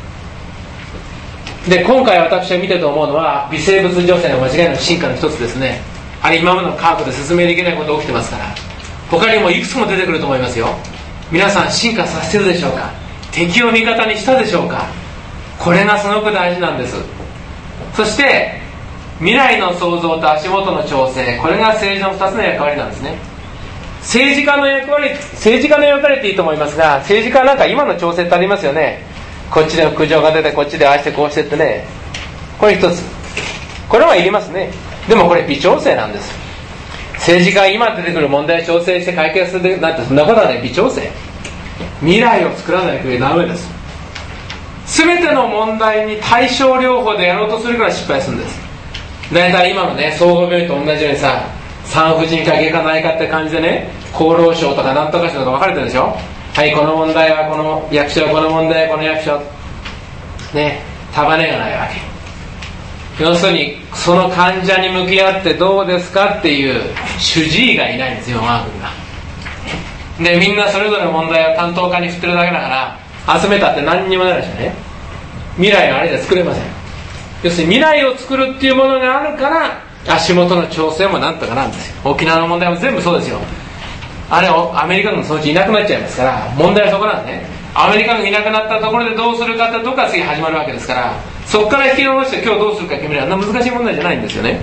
で今回私は見てると思うのは微生物女性の間違いなく進化の一つですね。あれ今までの科学で説明できないことが起きてますから、他にもいくつも出てくると思いますよ。皆さん進化させてるでしょうか。敵を味方にしたでしょうか。これがすごく大事なんです。そして未来の創造と足元の調整、これが政治のふたつの役割なんですね。政治家の役割、政治家の役割っていいと思いますが、政治家はなんか今の調整ってありますよね。こっちで苦情が出てこっちでああしてこうしてってね、これ一つ、これはいりますね。でもこれ微調整なんです。政治家が今出てくる問題を調整して解決するなんてそんなことはね、微調整。未来を作らないとダメです。全ての問題に対症療法でやろうとするから失敗するんです。だいたい今のね総合病院と同じようにさ、産婦人科外科内科って感じでね、厚労省とかなんとか省とか分かれてるでしょ。はい、この問題はこの役所、この問題はこの役所ね、束ねがないわけ。要するにその患者に向き合ってどうですかっていう主治医がいないんですよ、我が国が。でみんなそれぞれの問題を担当課に振ってるだけだから、 集めたって何にもないしね、未来があれじゃ作れません。要するに未来を作るっていうものがあるから足元の調整もなんとかなんですよ。沖縄の問題も全部そうですよ。あれアメリカ軍のそのうちいなくなっちゃいますから、問題はそこなんですね。アメリカ軍いなくなったところでどうするかってとこから次始まるわけですから、そこから引き伸ばして今日どうするか決めるあんな難しい問題じゃないんですよね。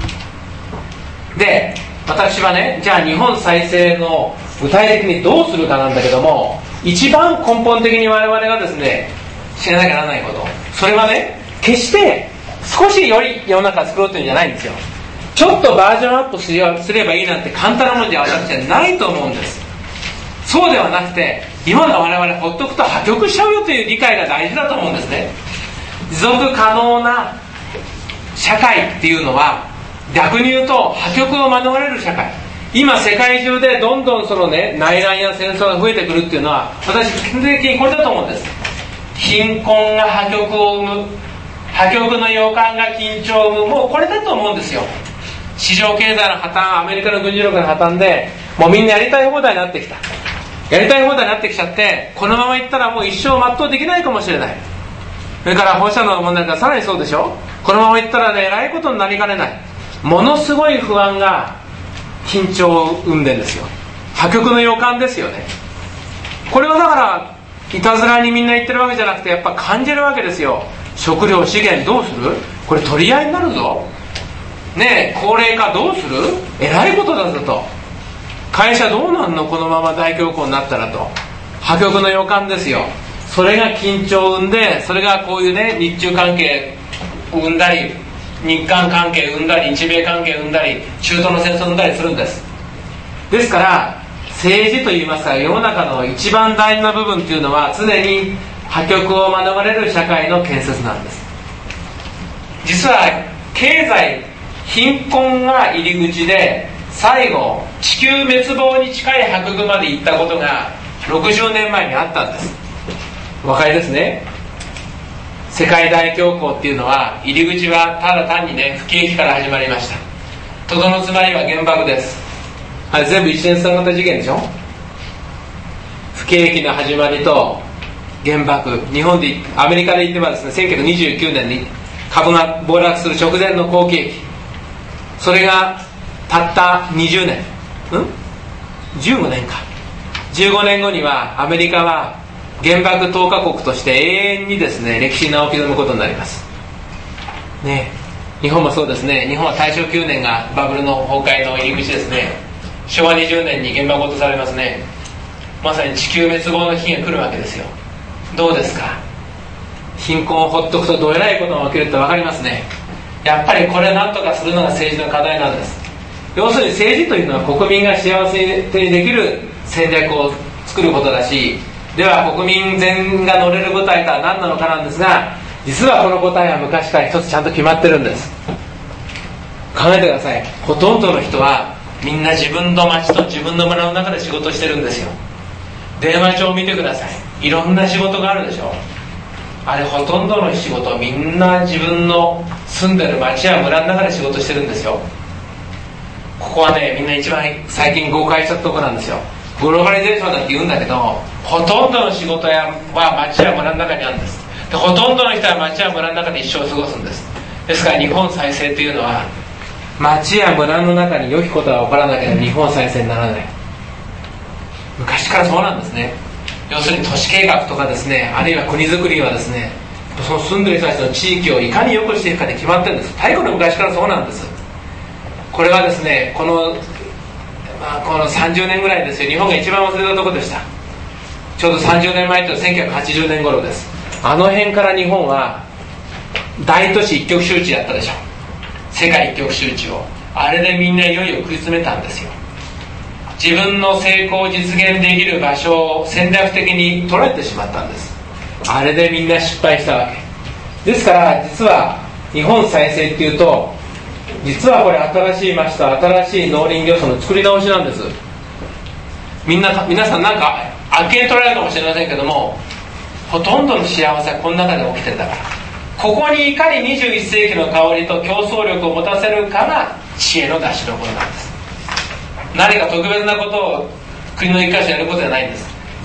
で、私はね、じゃあ日本再生の具体的にどうするかなんだけども、一番根本的に我々がですね知らなきゃならないこと、それはね、決して少し良い世の中を作ろうというんじゃないんですよ。ちょっとバージョンアップすればいいなんて簡単なもんじゃ私はないと思うんです。そうではなくて、今の我々ほっとくと破局しちゃうよという理解が大事だと思うんですね。持続可能な社会っていうのは逆に言うと破局を免れる社会。今世界中でどんどんそのね内乱や戦争が増えてくるっていうのは、私基本的にこれだと思うんです。貧困が破局を生む、破局の予感が緊張を生む、もうこれだと思うんですよ。市場経済の破綻、アメリカの軍事力の破綻でもうみんなやりたい放題になってきた、やりたい放題になってきちゃって、このままいったらもう一生全うできないかもしれない。それから放射能の問題がさらにそうでしょ。このままいったらね、えらいことになりかねない。ものすごい不安が緊張を生んでるんですよ。破局の予感ですよね。これをだからいたずらにみんな言ってるわけじゃなくて、やっぱ感じるわけですよ。食料資源どうする、これ取り合いになるぞねえ、高齢化どうする、えらいことだぞと、会社どうなんのこのまま大恐慌になったらと、破局の予感ですよ。それが緊張を生んで、それがこういうね日中関係を生んだり、日韓関係を生んだり、日米関係を生んだり、中東の戦争を生んだりするんです。ですから政治といいますか、世の中の一番大事な部分っていうのは常に破局を免れる社会の建設なんです。実は経済貧困が入り口で、最後地球滅亡に近い破局まで行ったことがろくじゅうねんまえにあったんです。お分かりですね。世界大恐慌っていうのは入り口はただ単にね不景気から始まりました。とどのつまりは原爆です。あれ全部一連三型事件でしょ。不景気の始まりと原爆、日本でアメリカで言ってはですね、せんきゅうひゃくにじゅうきゅうねんに株が暴落する直前の好景気、それがたったにじゅうねん、んじゅうごねんか、じゅうごねんごにはアメリカは原爆投下国として永遠にですね歴史に名を刻むことになりますね。日本もそうですね。日本は大正きゅうねんがバブルの崩壊の入り口ですね。しょわにじゅうねんに原爆落とされますね。まさに地球滅亡の日が来るわけですよ。どうですか。貧困を放っとくとどえらいことが起きるって分かりますね。やっぱりこれを何とかするのが政治の課題なんです。要するに政治というのは国民が幸せにできる戦略を作ることだし、では国民全が乗れる舞台とは何なのかなんですが、実はこの答えは昔から一つちゃんと決まってるんです。考えてください。ほとんどの人はみんな自分の町と自分の村の中で仕事してるんですよ。電話帳を見てください。いろんな仕事があるでしょ。あれほとんどの仕事みんな自分の住んでる町や村の中で仕事してるんですよ。ここはね、みんな一番最近誤解したとこなんですよ。グローバリゼーションだって言うんだけど、ほとんどの仕事やは町や村の中にあるんです。でほとんどの人は町や村の中で一生過ごすんです。ですから日本再生というのは町や村の中に良きことが起こらなければ日本再生にならない。昔からそうなんですね。要するに都市計画とかですね、あるいは国づくりはですね、その住んでる人たちの地域をいかに良くしていくかで決まってるんです。太古の昔からそうなんです。これはですね、この、まあ、このさんじゅうねんぐらいですよ。日本が一番忘れたところでした。ちょうどさんじゅうねんまえというとせんきゅうひゃくはちじゅうねん頃です。あの辺から日本は大都市一極集地だったでしょ。世界一極集地をあれでみんないよいよ食い詰めたんですよ。自分の成功を実現できる場所を戦略的に取られてしまったんです。あれでみんな失敗したわけですから、実は日本再生っていうと、実はこれ新しい町と新しい農林漁村の作り直しなんです。みんな皆さんなんか悪意取られるかもしれませんけども、ほとんどの幸せはこの中で起きてるんだから、ここにいかににじゅういっせいきの香りと競争力を持たせるかが知恵の出しどころなんです。何か特別なことを国の一箇所やることじゃないんです。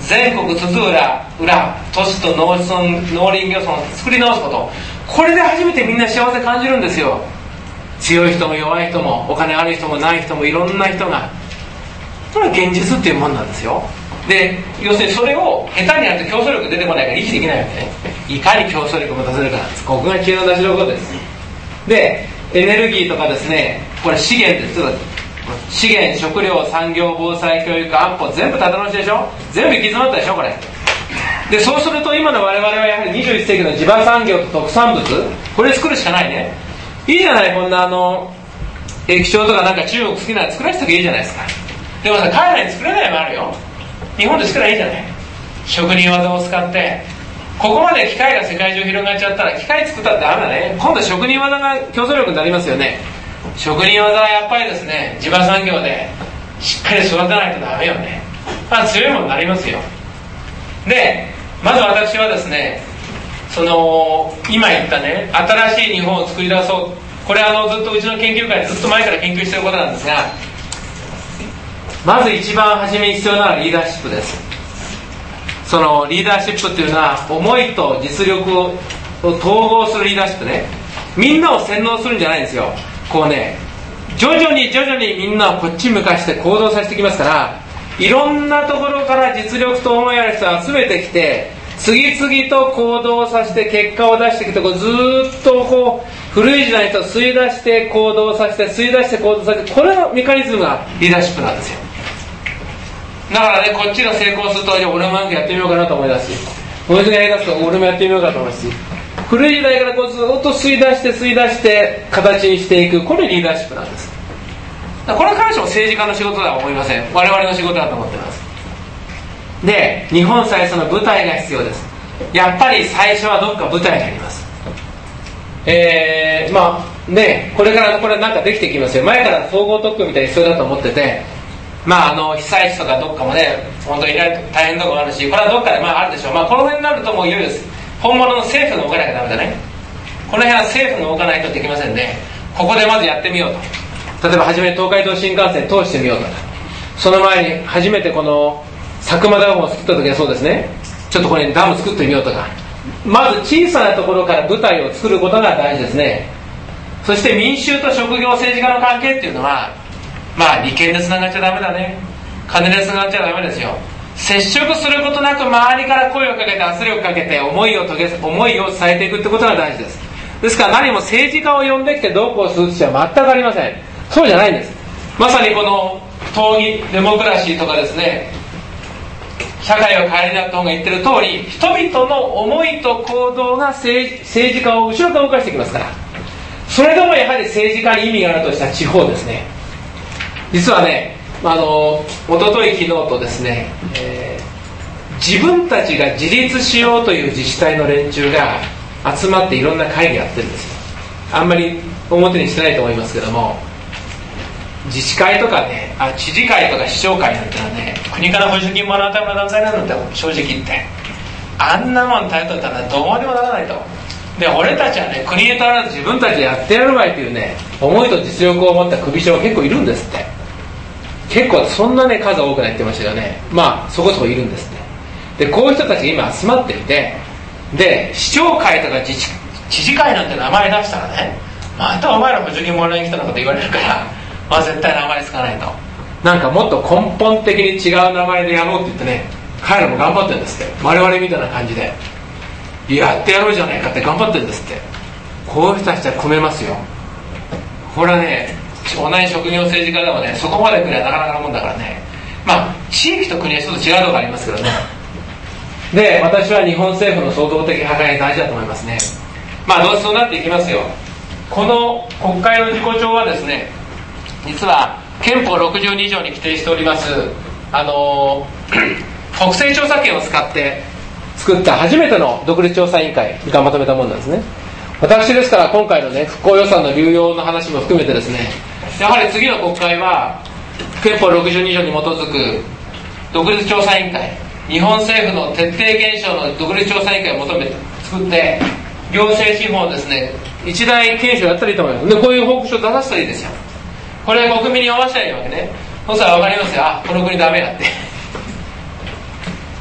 全国津々浦々都市と農村農林漁村を作り直すこと、これで初めてみんな幸せ感じるんですよ。強い人も弱い人もお金ある人もない人もいろんな人が、これは現実っていうもんなんですよ。で要するにそれを下手にやると競争力出てこないから維持できないわけね。いかに競争力を持たせるかなんです。ここが知恵の出しどころです。でエネルギーとかですね、これ資源です。資源、食料、産業、防災、教育、安保、全部立て直しでしょ。全部行き詰まったでしょこれで。そうすると今の我々はやはりにじゅういっせいきの地場産業と特産物、これ作るしかないね。いいじゃない、こんなあの液晶とかなんか中国好きなら作らせておけばいいじゃないですか。でもさ、海外に作れないのもあるよ。日本で作ればいいじゃない。職人技を使って、ここまで機械が世界中広がっちゃったら機械作ったってダメだね。今度職人技が競争力になりますよね。職人技はやっぱりですね、地場産業でしっかり育てないとダメよね。まあ強いものになりますよ。でまず私はですね、その今言ったね、新しい日本を作り出そう、これはあのずっとうちの研究会でずっと前から研究していることなんですが、まず一番初めに必要なのはリーダーシップです。そのリーダーシップっていうのは思いと実力を統合するリーダーシップね。みんなを洗脳するんじゃないんですよ。こうね、徐々に徐々にみんなをこっち向かして行動させてきますから、いろんなところから実力と思いある人を集めてきて、次々と行動させて結果を出してきて、こうずーっとこう古い時代の人を吸い出して行動させて、吸い出して行動させて、これのメカニズムがリーダーシップなんですよ。だからね、こっちが成功すると、俺もなんかやってみようかなと思い出すし、こいつがやりだすと俺もやってみようかと思いますし、古い時代からこうずっと吸い出して吸い出して形にしていく、これリーダーシップなんです。これは彼女も政治家の仕事だとは思いません。我々の仕事だと思っています。で、日本最初の舞台が必要です。やっぱり最初はどっか舞台があります。えー、まあね、これからこれなんかできてきますよ。前から総合特区みたいに必要だと思ってて、まああの被災地とかどっかもね、本当に大変なところあるし、これはどっかでまああるでしょう。まあこの辺になるともういよいよです。本物の政府が動かなきゃダメだね。この辺は政府が動かないとできませんね。ここでまずやってみようと。例えば初め東海道新幹線通してみようとか、その前に初めてこの佐久間ダムを作った時はそうですね、ちょっとこれにダム作ってみようとか、まず小さなところから舞台を作ることが大事ですね。そして民衆と職業政治家の関係っていうのは、まあ利権でつながっちゃダメだね。金でつながっちゃダメですよ。接触することなく周りから声をかけて圧力かけて思いを遂げ思いを伝えていくってことが大事です。ですから何も政治家を呼んできてどうこうする必要は全くありません。そうじゃないんです。まさにこの討議デモクラシーとかですね、社会を変えるなって本が言ってる通り、人々の思いと行動が 政, 政治家を後ろから動かしてきますから、それでもやはり政治家に意味があるとした地方ですね。実はね、あの一昨日昨日とですね、えー、自分たちが自立しようという自治体の連中が集まっていろんな会議やってるんですよ。あんまり表にしてないと思いますけども、自治会とかね、あ知事会とか市長会なんてのはね、国から補助金もらうための団体なんだって、正直言ってあんなもん頼っとったらどうにもならないと。で、俺たちはね、国に頼らず自分たちでやってやるわいというね、思いと実力を持った首長が結構いるんですって。結構そんなね数多くないって言ってましたよね。まあそこそこいるんですって。で、こういう人たちが今集まっていて、で市長会とか自治知事会なんて名前出したらね、またお前ら補助金もらいに来たのかと言われるから、まあ絶対名前つかないと。なんかもっと根本的に違う名前でやろうって言ってね、彼らも頑張ってるんですって。我々みたいな感じでやってやろうじゃないかって頑張ってるんですって。こういう人たちは組めますよ。これはね、同じ職業政治家でもね、そこまで来ればなかなかのもんだからね。まあ地域と国はちょっと違うところがありますけどね。で、私は日本政府の創造的破壊が大事だと思いますね。まあどうせそうなっていきますよ。この国会の自己調はですね、実は憲法ろくじゅうに条に規定しておりますあの国政調査権を使って作った初めての独立調査委員会がまとめたものなんですね。私ですから今回のね復興予算の流用の話も含めてですね、やはり次の国会は憲法ろくじゅうに条に基づく独立調査委員会、日本政府の徹底検証の独立調査委員会を求めて作って、行政司法をですね一大検証やったらいいと思います。で、こういう報告書を出させたらいいですよ。これ国民に読ませたらいいわけね。そしたら分かりますよ、あ、この国ダメやって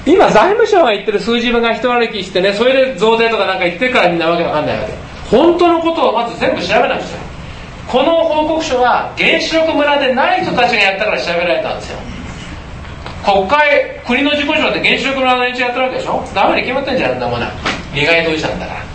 今財務省が言ってる数字分が一歩きしてね、それで増税とかなんか言ってるからみんなわけわかんないわけ。本当のことをまず全部調べなくちゃ。この報告書は原子力村でない人たちがやったから調べられたんですよ。国会、国の事故上で原子力村の連中やってるわけでしょ。ダメに決まってんじゃん、んだもんな。利害当事者なんだから。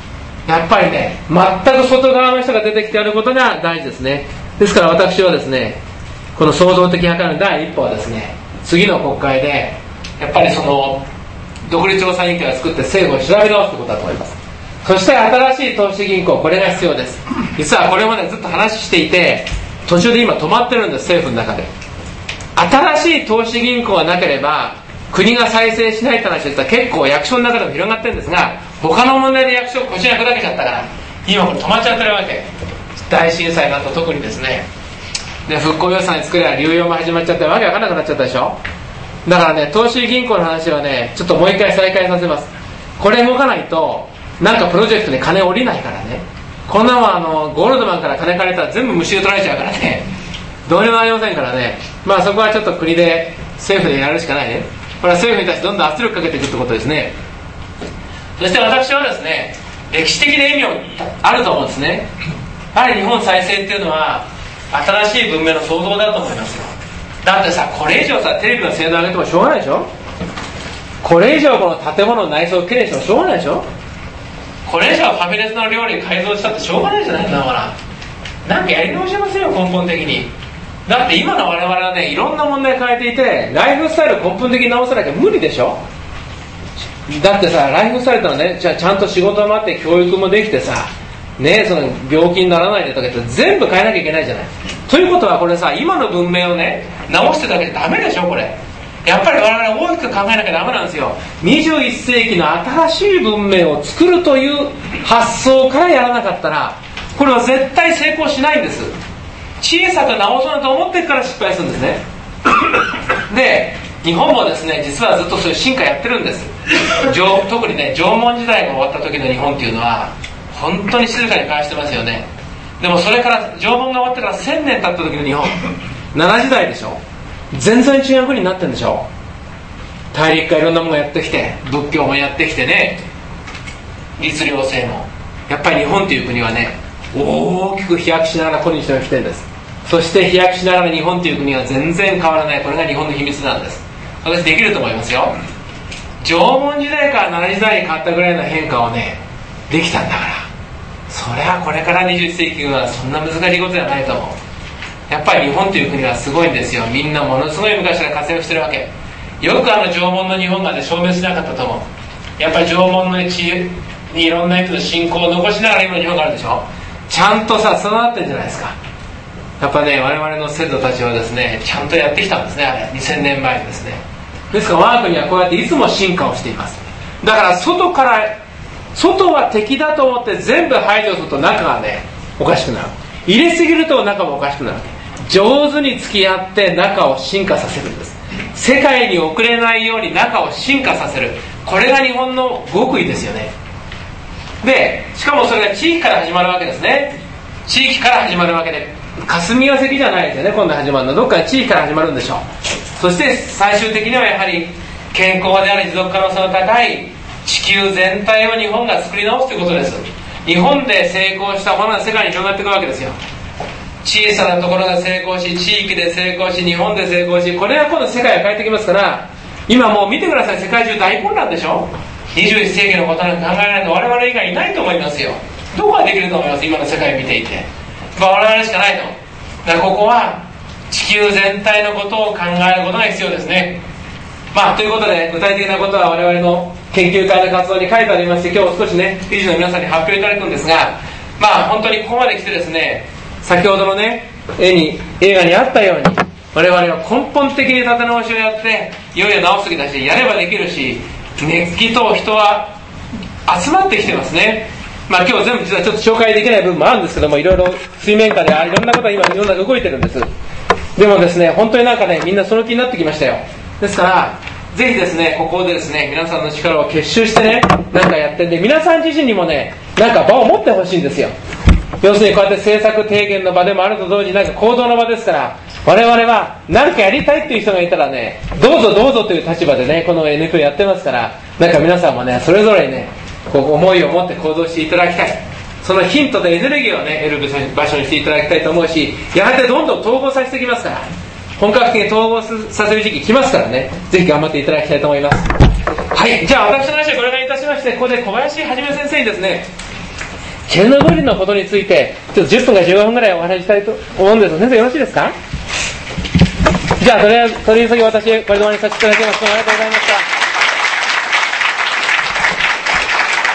やっぱりね、全く外側の人が出てきてやることが大事ですね。ですから私はですね、この創造的破壊の第一歩はですね、次の国会でやっぱりその独立調査委員会を作って政府を調べ直すということだと思います。そして新しい投資銀行、これが必要です。実はこれまでずっと話していて、途中で今止まってるんです、政府の中で。新しい投資銀行がなければ国が再生しないって話は結構役所の中でも広がってるんですが、他の問題で役所をこじ開けだけちゃったから今これ止まっちゃってるわけ。大震災の後特にですね、で復興予算に作れば流用も始まっちゃってわけわかんなくなっちゃったでしょ。だからね、投資銀行の話はね、ちょっともう一回再開させます。これ動かないとなんかプロジェクトに金降りないからね。こんなもんあのゴールドマンから金借りたら全部無収取られちゃうからね、どうにもなりませんからね。まあそこはちょっと国で政府でやるしかないね。これは政府に対してどんどん圧力かけていくってことですね。そして私はですね、歴史的な意味もあると思うんですね。やはり日本再生っていうのは新しい文明の創造だと思いますよ。だってさ、これ以上さテレビの精度上げてもしょうがないでしょ。これ以上この建物の内装をきれいにしてもしょうがないでしょ。これ以上ファミレスの料理改造したってしょうがないじゃないんだから、なんかやり直しますよ根本的に。だって今の我々はね、いろんな問題変えていてライフスタイル根本的に直さなきゃ無理でしょ。だってさ、ライフスタイルってのはね、じゃあちゃんと仕事もあって教育もできてさね、その病気にならないでとかって全部変えなきゃいけないじゃない。ということはこれさ、今の文明をね直してだけでダメでしょ。これやっぱり我々大きく考えなきゃダメなんですよ。にじゅういっせいきの新しい文明を作るという発想からやらなかったらこれは絶対成功しないんです。小さく直そうと思ってから失敗するんですね。で日本もですね、実はずっとそういう進化やってるんです。特にね、縄文時代が終わった時の日本っていうのは本当に静かに返してますよね。でもそれから縄文が終わってからせんねん経った時の日本、奈良時代でしょ。全然違う国になってるんでしょ。大陸からいろんなものがやってきて、仏教もやってきてね、律令制も。やっぱり日本という国はね、大きく飛躍しながらここにしてきてるんです。そして飛躍しながら日本という国は全然変わらない。これが日本の秘密なんです。私できると思いますよ。縄文時代から奈良時代に変わったぐらいの変化をねできたんだから、そりゃこれからにじゅっせいきはそんな難しいことじゃないと思う。やっぱり日本という国はすごいんですよ。みんなものすごい昔から活躍してるわけ。よくあの縄文の日本がね消滅しなかったと思う。やっぱり縄文の地にいろんな人の信仰を残しながら今の日本があるでしょ。ちゃんとさ備わってるじゃないですか。やっぱね、我々の先祖たちはですねちゃんとやってきたんですね。あれにせんねんまえにですね。ですから我が国はこうやっていつも進化をしています。だから外から外は敵だと思って全部排除すると中がねおかしくなる。入れすぎると中もおかしくなる。上手に付き合って中を進化させるんです。世界に遅れないように中を進化させる。これが日本の極意ですよね。でしかもそれが地域から始まるわけですね。地域から始まるわけで霞が関じゃないですよね。今度始まるのどっかで地域から始まるんでしょう。そして最終的にはやはり健康であり持続可能性の高い地球全体を日本が作り直すということです。日本で成功したものが世界に広がっていくわけですよ。小さなところが成功し、地域で成功し、日本で成功し、これが今度世界を変えてきますから、今もう見てください。世界中大混乱でしょ。にじゅういっせいきのことなんか考えられるの我々以外いないと思いますよ。どこができると思います。今の世界を見ていて、まあ、我々しかないと。だからここは地球全体のことを考えることが必要ですね。まあということで具体的なことは我々の研究会の活動に書いてありまして、今日少しね理事の皆さんに発表いただくんですが、まあ本当にここまで来てですね、先ほどのね絵に映画にあったように我々は根本的に立て直しをやっていよいよ直す時だしやればできるし、熱気と人は集まってきてますね。まあ今日全部実はちょっと紹介できない部分もあるんですけども、いろいろ水面下でいろんなことが今いろんな動いてるんです。でもですね、本当になんかねみんなその気になってきましたよ。ですからぜひですねここでですね皆さんの力を結集してねなんかやってんで、皆さん自身にもねなんか場を持ってほしいんですよ。要するにこうやって政策提言の場でもあると同時になんか行動の場ですから、 我々は何かやりたいっていう人がいたらね、どうぞどうぞという立場でねこの エヌピーオー やってますから、なんか皆さんもねそれぞれねこう思いを持って行動していただきたい。そのヒントでエネルギーをね得る場所にしていただきたいと思うし、やがてどんどん統合させていきますから、本格的に統合させる時期来ますからね、ぜひ頑張っていただきたいと思います。はい、じゃあ私の話はこれからいたしまして、ここで小林はじめ先生にですねチェルノブイリのことについてちょっとじゅっぷんかじゅうごふんぐらいお話ししたいと思うんです。先生よろしいですか？じゃあとりあえず取り急ぎ私これで終わりにさせていただきます。ありがとうございました。